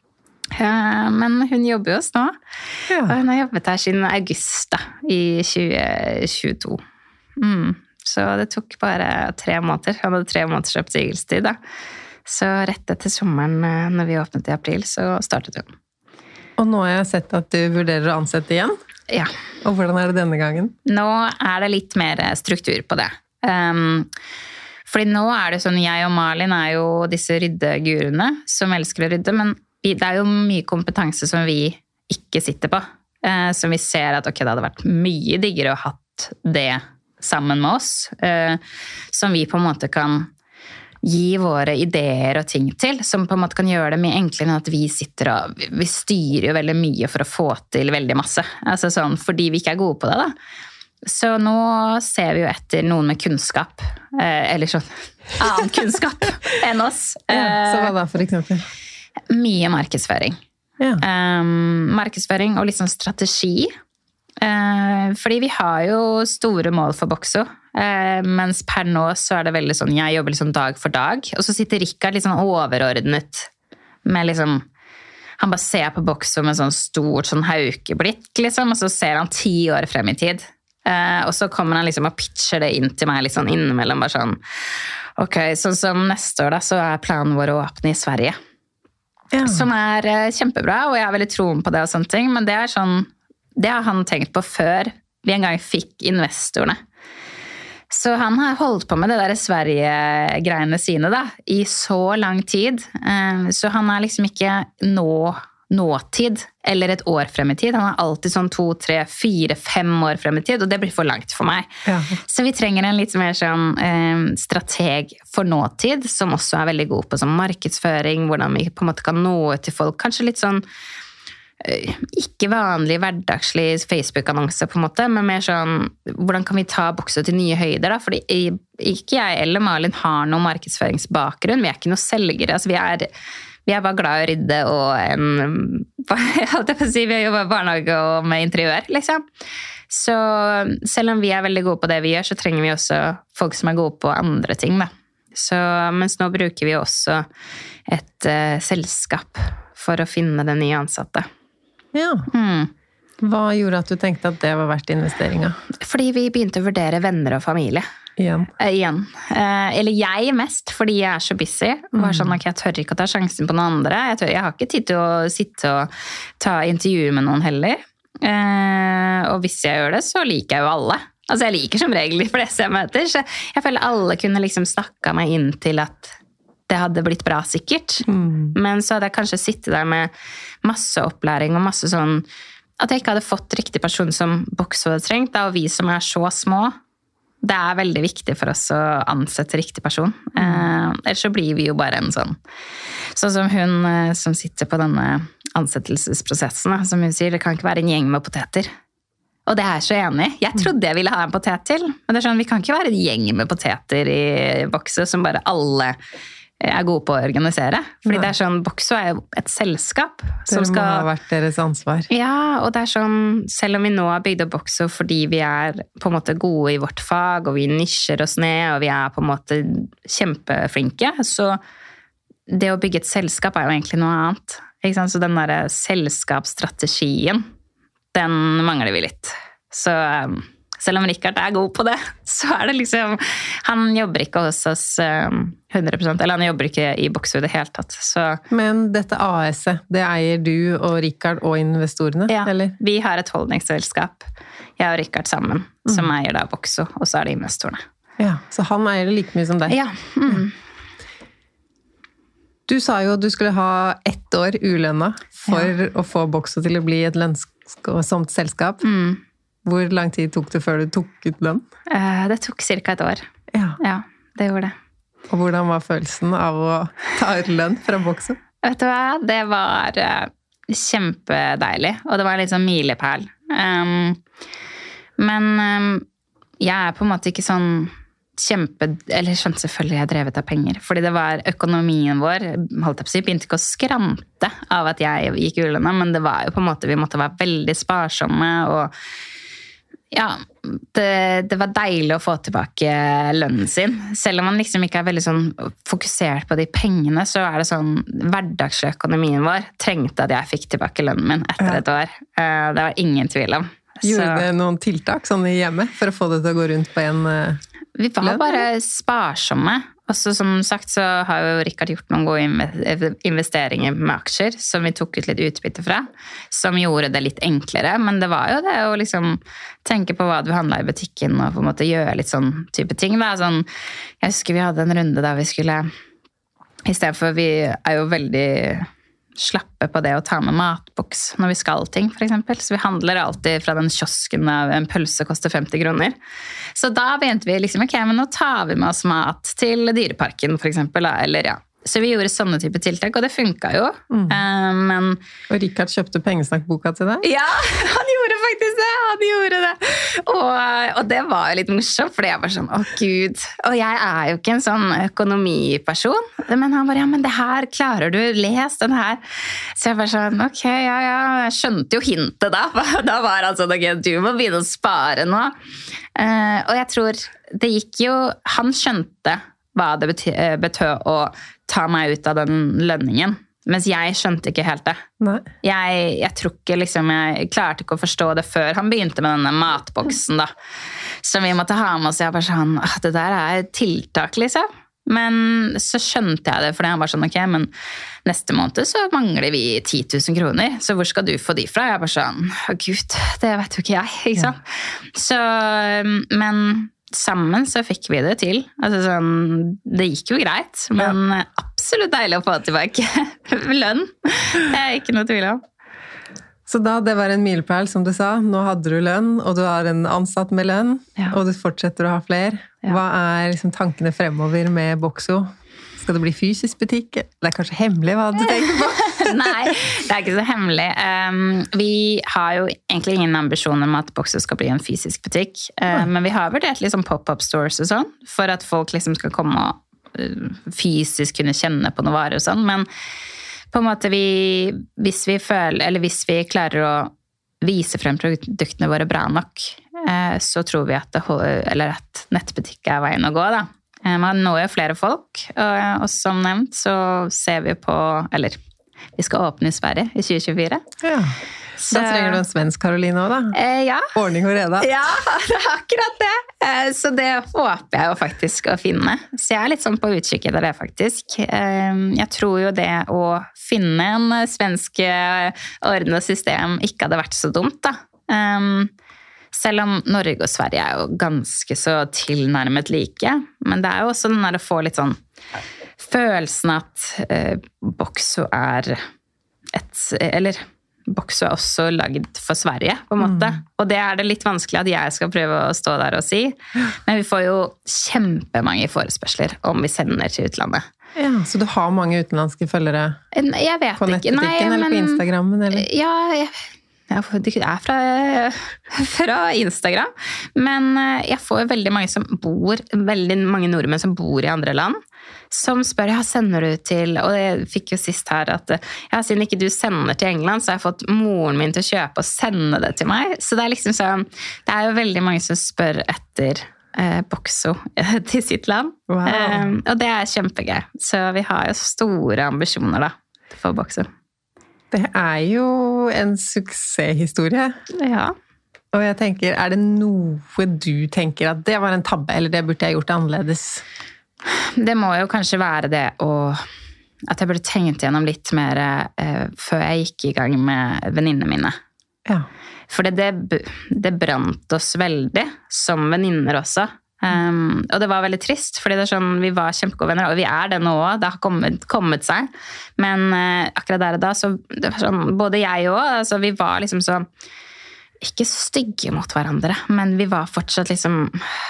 Men hun jobber jo oss nå. Ja. Og hun har jobbet her siden august da, i tjue tjueto. Mm. Så det tok bare tre måneder. Hun hadde tre måneders oppsigelsestid da. Så rett etter sommeren, når vi åpnet i april, så startet hun. Og nå har jeg sett at du vurderer å ansette igjen. Ja. Og hvordan er det denne gangen? Nå er det litt mer struktur på det. Um, fordi nå er det sånn, jeg og Malin er jo disse ryddeguruene som elsker å rydde, men det er jo mye kompetanse som vi ikke sitter på. Uh, som vi ser at ok, det hadde vært mye diggere å hatt det sammen med oss. Uh, som vi på en måte kan gi våre ideer og ting til, som på en måte kan gjøre det mye enklere enn at vi sitter og, vi styrer jo veldig mye for å få til veldig masse, altså sånn, fordi vi ikke er gode på det da. Så nå ser vi jo etter noen med kunnskap, eh, eller sånn annen kunnskap enn oss. Ja, så hva da for eksempel? Mye markedsføring. Ja. Um, markedsføring og litt sånn strategi. Uh, fordi vi har jo store mål for Boxo, uh, mens per nå så er det veldig sånn, jeg jobber liksom dag for dag, og så sitter Rikard litt sånn overordnet med liksom, han bare ser på Boxo med sånn stort sånn haukeblikk liksom, og så ser han ti år frem i tid, uh, og så kommer han liksom og pitcher det inn til meg litt sånn innimellom, bare sånn, ok, sånn som neste år da, så er planen vår å åpne i Sverige, ja. Som er uh, kjempebra, og jeg har veldig troen på det og sånne ting, men det er sånn, det har han tenkt på før vi en gang fikk investorene. Så han har holdt på med det der Sverige-greiene sine da, i så lang tid. Så han er liksom ikke nå, nåtid eller et år frem i tid. Han er alltid sånn to, tre, fire, fem år frem i tid, og det blir for langt for meg. Ja. Så vi trenger en litt mer sånn eh, strateg for nåtid, som også er veldig god på sånn markedsføring, hvordan vi på en måte kan nå ut til folk. Kanskje litt sånn ikke vanlig hverdagslig Facebook-annonse på en måte, men mer sånn, hvordan kan vi ta Boxo til nye høyder da? Fordi ikke jeg eller Malin har noen markedsføringsbakgrunn, vi er ikke noen selgere, altså vi er, vi er bare glad i å rydde og en, jeg holdt på å si, vi har jobbet i barnehage og med interiør, liksom. Så selv om vi er veldig gode på det vi gjør, så trenger vi også folk som er gode på andre ting da. Så, mens nå bruker vi også et uh, selskap for å finne den nye ansatte. Ja. Mm. Hva gjorde at du tenkte at det var verdt investeringen? Fordi vi begynte å vurdere venner og familie. Igjen. Eh, igjen. Eh, eller jeg mest, fordi jeg er så busy. Var sånn, ok, jeg tør ikke å ta sjansen på noen andre. Jeg, tør, jeg har ikke tid til å sitte og ta intervjuer med noen heller. Eh, og hvis jeg gjør det, så liker jeg jo alle. Altså, jeg liker som regel de fleste jeg møter. Så jeg føler alle kunne liksom snakka meg inn til at det hadde blitt bra sikkert. Mm. Men så hadde jeg kanskje sittet der med masse opplæring og masse sånn, at jeg ikke hadde fått riktig person som Boxo hadde trengt, da, og vi som er så små, det er veldig viktig for oss å ansette riktig person. Mm. Eh, ellers så blir vi jo bare en sånn, sånn som hun eh, som sitter på denne ansettelsesprosessen, da, som hun sier, det kan ikke være en gjeng med poteter. Og det er jeg så enig. Jeg trodde jeg ville ha en potet til, men det er sånn, vi kan ikke være en gjeng med poteter i Boxo som bare alle er god på å organisere. Fordi det er sånn, Boxo er jo et selskap. Det må skal, ha vært deres ansvar. Ja, og det er sånn, selv om vi nå har bygd opp Boxo fordi vi er på en måte gode i vårt fag, og vi nisjer oss ned, og vi er på en måte kjempeflinke, så det å bygge et selskap er jo egentlig noe annet. Ikke sant? Så den der selskapsstrategien, den mangler vi litt. Så selv om Richard er god på det, så er det liksom, han jobber ikke hos oss hundre prosent, eller han jobber ikke i Boxo i det hele tatt. Så. Men dette A S-et, det eier du og Richard og investorene, ja, eller? Vi har et holdningsselskap, jeg og Richard sammen, mm. som eier da Boxo, og så er det investorene. Ja, så han eier det like mye som deg? Ja. Mm. Du sa jo at du skulle ha ett år ulønna for ja. Å få Boxo til å bli et lønnsomt selskap. Mm. Hvor lang tid tok det før du tok ut lønn? Det tok cirka et år. Ja. Ja, det gjorde det. Og hvordan var følelsen av å ta ut lønn fra Boxo? Vet du hva? Det var kjempedeilig, og det var en litt sånn milepæl. Um, men um, jeg er på en måte ikke sånn kjempe, eller skjønte selvfølgelig jeg drevet av penger, fordi det var økonomien vår, holdt jeg på å si, begynte ikke å skrante av at jeg gikk ulønna, men det var jo på en måte, vi måtte være veldig sparsomme, og ja, det, det var deilig å få tilbake lønnen sin. Selv om man liksom ikke er veldig sånn fokusert på de pengene, så er det sånn, hverdagsøkonomien vår trengte at jeg fikk tilbake lønnen min etter ja. Et år. Det var ingen tvil om. Gjorde så, det noen tiltak sånn i hjemme for å få det til å gå rundt på en vi var lønn? Bare sparsomme. Og så som sagt så har jo Richard gjort noen gode investeringer med aksjer som vi tok ut litt utbytte fra, som gjorde det litt enklere, men det var jo det å liksom tenke på hva du handlet i butikken og på en måte gjøre litt sånn type ting. Da. Sånn, jeg husker vi hadde en runde der vi skulle, i stedet for vi er jo veldig slappe på det å ta med matboks når vi skal ting, for eksempel. Så vi handler alltid fra den kiosken av en pølse koster femti kroner. Så da begynte vi liksom, ok, men nå tar vi med oss mat til dyreparken, for eksempel, eller ja. Så vi gjorde sånne type tiltak, og det funket jo. Mm. Uh, men... Og Richard kjøpte pengesnakkboka til deg? Ja, han gjorde faktisk det! Han gjorde det! Og, og det var jo litt morsomt, fordi jeg var sånn, å Gud. Og jeg er jo ikke en sånn økonomiperson. Men han bare, ja, men det her klarer du, les den her. Så jeg var sånn, ok, ja, ja. Jeg skjønte jo hintet da. Da var han sånn, ok, du må begynne å spare nå. Uh, og jeg tror, det gikk jo, han skjønte hva det betød å ta meg ut av den lønningen. Mens jeg skjønte ikke helt det. Nei. Jeg, jeg tror ikke liksom, jeg klarte ikke å forstå det før han begynte med denne matboksen da. Som vi måtte ha med oss. Jeg bare sånn, det der er tiltak liksom. Men så skjønte jeg det, fordi han var sånn, ok, men neste måned så mangler vi ti tusen kroner, så hvor skal du få de fra? Jeg bare sånn, å Gud, det vet jo ikke jeg, ikke sant? Ja. Så, men... Sammen så fikk vi det til. Altså sånn, det gikk jo greit, men ja. Absolutt deilig å få tilbake lønn. Det er ikke noe tvil om. Så da, det var en milepæl, som du sa. Nå hadde du lønn, og du har en ansatt med lønn, ja. Og du fortsetter å ha flere. Ja. Hva er liksom tankene fremover med Boxo? Skal det bli fysisk butikk? Det er kanskje hemmelig hva du tenker på? Nei, det er ikke så hemmelig. Um, vi har jo egentlig ingen ambisjoner om at Boxo skal bli en fysisk butikk, uh, men vi har vurdert liksom pop-up stores og sånn, for at folk liksom skal komme og uh, fysisk kunne kjenne på noen varer og sånn, men på en måte vi, hvis vi føler, eller hvis vi klarer å vise frem produktene våre bra nok, uh, så tror vi at, det, eller at nettbutikk er veien å gå da. Man når jo flere folk, og som nevnt så ser vi på, eller vi skal åpne i Sverige i tjue tjuefire. Ja, så, da trenger du en svensk Karoline også da. Eh, ja. Ordning og reda. Ja, det er akkurat det. Eh, så det håper jeg jo faktisk å finne. Så jeg er litt sånn på utkikk etter det faktisk. Eh, jeg tror jo det å finne en svensk ordnet system ikke hadde vært så dumt da. Eh, Selv om Norge og Sverige er jo ganske så tilnærmet like, men det er jo også den der å få litt sånn følelsen at eh, Boxo er et, eller Boxo er også laget for Sverige, på en måte. Mm. Og det er det litt vanskelig at jeg skal prøve å stå der og si, men vi får jo kjempemange forespørsler om vi sender til utlandet. Ja, så du har mange utenlandske følgere jeg vet på nettbutikken Nei, eller men, på Instagrammen? Eller? Ja, jeg... Det er fra, fra Instagram, men jeg får veldig mange som bor, veldig mange nordmenn som bor i andre land, som spør, ja, sender du til, og jeg fikk jo sist her at, ja, siden ikke du sender til England, så har jeg fått moren min til å kjøpe og sende det til meg, så det er liksom sånn, det er jo veldig mange som spør etter eh, Boxo til sitt land, wow. eh, og det er kjempegøy, så vi har jo store ambisjoner da, for Boxo. Det er jo en suksesshistorie. Ja. Og jeg tenker, er det noe du tenker at det var en tabbe, eller det burde jeg gjort annerledes? Det må jo kanskje være det å, at jeg burde tenkt gjennom litt mer eh, før jeg gikk i gang med venninnene mine. Ja. For det, det, det brant oss veldig, som venninner også. Um, og det var veldig trist, fordi det er sånn, vi var kjempegode venner, og vi er det nå også, det har kommet, kommet seg. Men uh, akkurat der og da, så det var sånn, både jeg også, altså, vi var liksom så, ikke stygge mot hverandre, men vi var fortsatt liksom,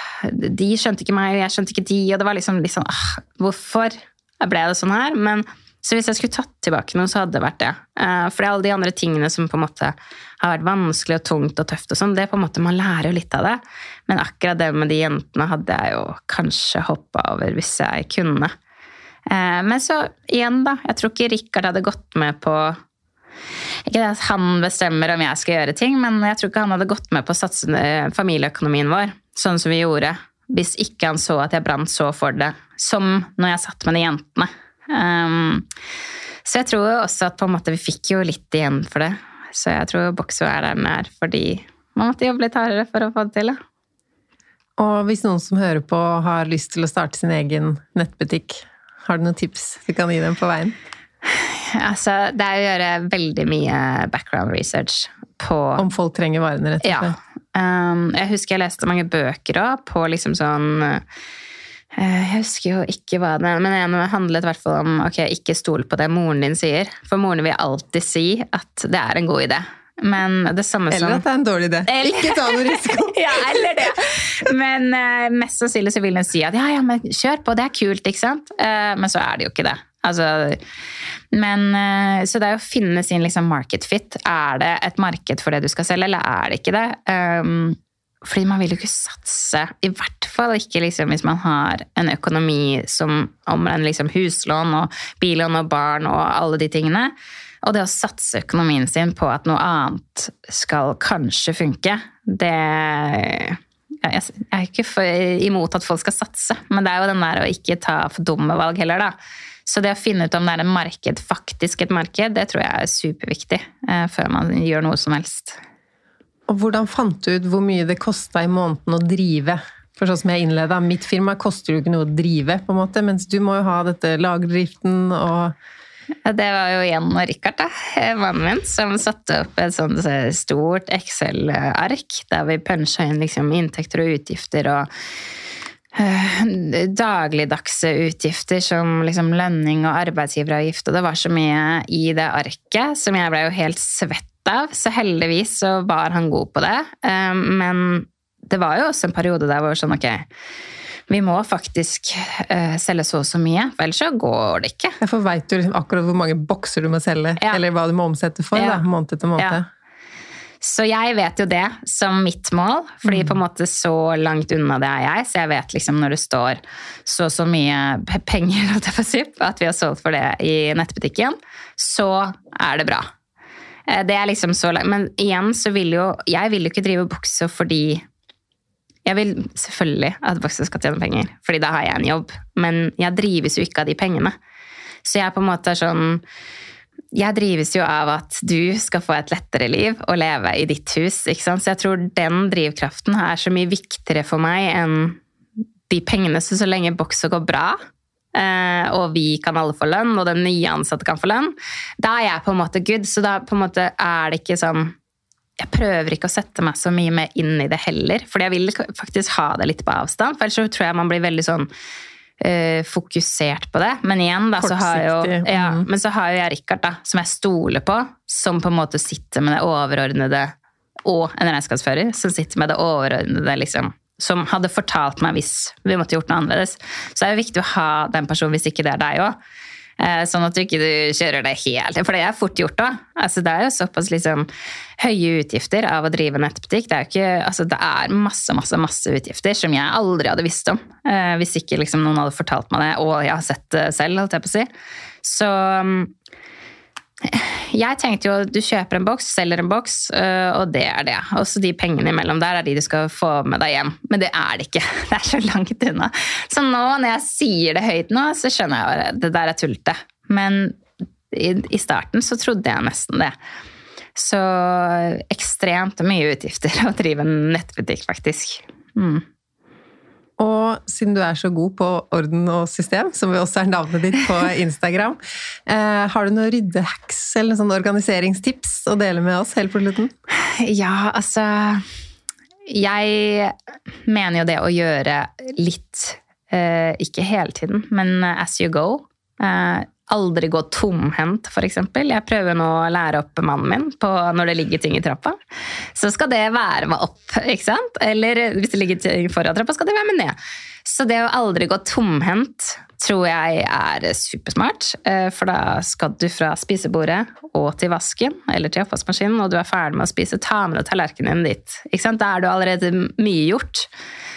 de skjønte ikke meg, og jeg skjønte ikke de, og det var liksom, liksom ah, hvorfor ble det sånn her? Men så hvis jeg skulle tatt tilbake noe, så hadde det vært det. Uh, for alle de andre tingene som på en måte har vært vanskelig og tungt og tøft og sånn, det er på en måte, man lærer jo litt av det. Men akkurat det med de jentene hadde jeg jo kanskje hoppet over hvis jeg kunne. Uh, men så igjen da, jeg tror ikke Rikard hadde gått med på, ikke det at han bestemmer om jeg skal gjøre ting, men jeg tror ikke han hadde gått med på å satse familieøkonomien vår, sånn som vi gjorde, hvis ikke han så at jeg brant så for det, som når jeg satt med de jentene. Um, så jeg tror også at på en måte vi fikk jo litt igjen for det, så jeg tror Boxo er der den er, fordi man måtte jobbe litt hardere for å få det til. Da. Og hvis noen som hører på har lyst til å starte sin egen nettbutikk, har du noen tips du kan gi dem på veien? Altså, det er å gjøre veldig mye background research på... Om folk trenger varene, rett og slett. Ja. Um, jeg husker jeg leste mange bøker også, på liksom sånn... Jeg husker jo ikke hva det, men det handlet i hvert fall om, ok, ikke stol på det moren din sier, for moren vil alltid si at det er en god idé. Men det samme som... Eller at det er en dårlig idé. Eller... Ikke ta noe risiko. Ja, eller det. Men uh, mest sannsynlig så vil den si at ja, ja, men kjør på, det er kult, ikke sant? Uh, men så er det jo ikke det. Altså, men uh, så det er jo å finne sin liksom, market fit. Er det et marked for det du skal selge, eller er det ikke det? Um, fordi man vil jo ikke satse, i hvert fall ikke liksom, hvis man har en økonomi som om en liksom, huslån og bilån og barn og alle de tingene. Og det å satse økonomien sin på at noe annet skal kanskje funke, det... Jeg er ikke for, imot at folk skal satse, men det er jo den der å ikke ta for dumme valg heller da. Så det å finne ut om det er en marked, faktisk et marked, det tror jeg er superviktig eh, før man gjør noe som helst. Og hvordan fant du ut hvor mye det kostet i måneden å drive? For sånn som jeg innledet, mitt firma koster jo ikke noe å drive, på en måte, mens du må jo ha dette lagerdriften og... Ja, det var jo igjen Rikard, da, mannen min, som satte opp et sånt stort Excel-ark, der vi punchet inn liksom, inntekter og utgifter og uh, dagligdagse utgifter som liksom, lønning og arbeidsgiveravgift, og det var så mye i det arket som jeg ble jo helt svett av, så heldigvis så var han god på det, uh, men det var jo også en periode der hvor sånn, ok, vi må faktisk uh, selge så og så mye, for ellers så går det ikke. For vet du liksom akkurat hvor mange bokser du må selge, ja. Eller hva du må omsette for, ja. Da, måned etter måned. Ja. Så jeg vet jo det som mitt mål, fordi mm. på en måte så langt unna det er jeg, så jeg vet liksom når det står så så mye penger at vi har solgt for det i nettbutikken, så er det bra. Det er liksom så langt, men igjen så vil jo, jeg vil jo ikke drive bokser fordi jeg vil selvfølgelig at Boxo skal tjene penger, fordi da har jeg en jobb, men jeg drives jo ikke av de pengene. Så jeg på en måte er sånn, jeg drives jo av at du skal få et lettere liv og leve i ditt hus, ikke sant? Så jeg tror den drivkraften er så mye viktigere for meg enn de pengene, så så lenge Boxo går bra, og vi kan alle få lønn, og den nye ansatte kan få lønn, da er jeg på en måte good, så da på en måte er det ikke sånn, jeg prøver ikke å sette meg så mye mer inn i det heller, fordi jeg vil faktisk ha det litt på avstand, for ellers så tror jeg man blir veldig sånn uh, fokusert på det. Men igjen da, så har, jo, ja, men så har jo jeg Rikard da, som jeg stoler på, som på en måte sitter med det overordnede, og en regnskapsfører som sitter med det overordnede, liksom, som hadde fortalt meg hvis vi måtte gjort noe annerledes. Så er det viktig å ha den personen hvis ikke det er deg også. Sånn at du ikke du kjører det helt, for det er fort gjort da. Altså, det er jo såpass liksom høye utgifter av å drive nettbutikk. Det er jo ikke, altså det er masse, masse, masse utgifter som jeg aldri hadde visst om, eh, hvis ikke liksom noen hadde fortalt meg det, og jeg har sett det selv, holdt jeg på å si. Så jeg tenkte jo, du kjøper en boks, selger en boks, og det er det. Og så de pengene imellom der er de du skal få med deg hjem. Men det er det ikke. Det er så langt unna. Så nå, når jeg sier det høyt nå, så skjønner jeg at det der er tullete. Men i, i starten så trodde jeg nesten det. Så ekstremt mye utgifter å drive en nettbutikk, faktisk. Mm. Og siden du er så god på orden og system, som vi også er navnet ditt på Instagram, eh, har du noen ryddehacks eller noen sånn organiseringstips å dele med oss helt på slutten? Ja, altså, jeg mener jo det å gjøre litt, eh, ikke hele tiden, men as you go. Eh, aldri gå tomhent, for eksempel. Jeg prøver nå å lære opp mannen min på når det ligger ting i trappa. Så skal det være med opp, ikke sant? Eller hvis det ligger ting foran trappa, skal det være med ned. Så det å aldri gå tomhent tror jeg er supersmart, for da skal du fra spisebordet og til vasken, eller til oppvaskmaskinen, og du er ferdig med å spise, ta med deg tallerkenen din dit. Ikke sant? Da er du allerede mye gjort.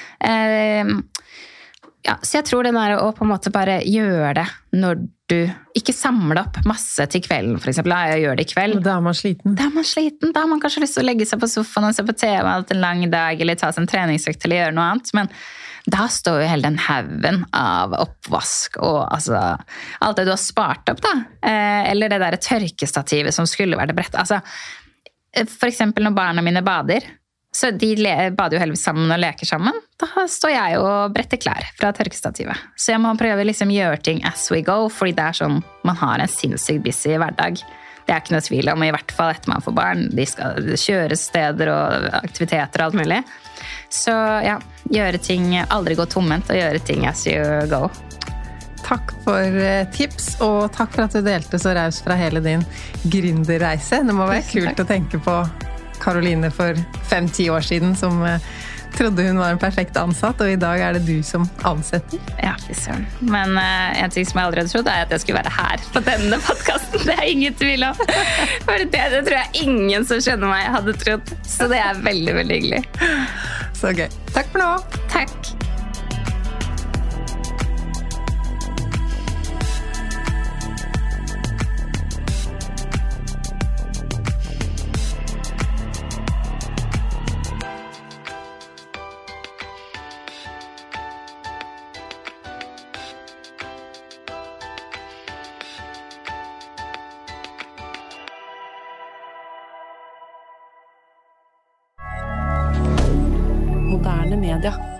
Ja, så jeg tror det er å på en måte bare gjøre det når du ikke samler opp masse til kvelden, for eksempel. Ja, jeg gjør det i kveld. Da er man sliten. Da er man sliten. Da har man kanskje lyst til å legge seg på sofaen og se på T V alt en lang dag, eller ta seg en treningsøkt eller gjøre noe annet. Men da står jo hele den haugen av oppvask og altså, alt det du har spart opp da. Eller det der tørkestativet som skulle vært brett. Altså, for eksempel når barna mine bader, så de bader jo heldigvis sammen og leker sammen. Da står jeg og bretter klær fra tørkestativet. Så jeg må prøve liksom gjøre ting as we go, fordi det er sånn man har en sinnssykt busy hverdag. Det er ikke noe tvil om, i hvert fall etter man får barn. De skal kjøre steder og aktiviteter og alt mulig. Så ja, gjøre ting, aldri gå tomment og gjøre ting as you go. Takk for tips, og takk for at du delte så raust fra hele din gründerreise. Det må være kult å tenke på Karoline for fem-ti år siden som trodde hun var en perfekt ansatt, og i dag er det du som ansetter. Ja, fy søren. Men uh, en ting som jeg aldri hadde trodd er at jeg skulle være her på denne podcasten. Det er ingen tvil om. For det, det tror jeg ingen som skjønner meg hadde trodd. Så det er veldig, veldig hyggelig. Så gøy. Takk for nå. Takk. Moderne media.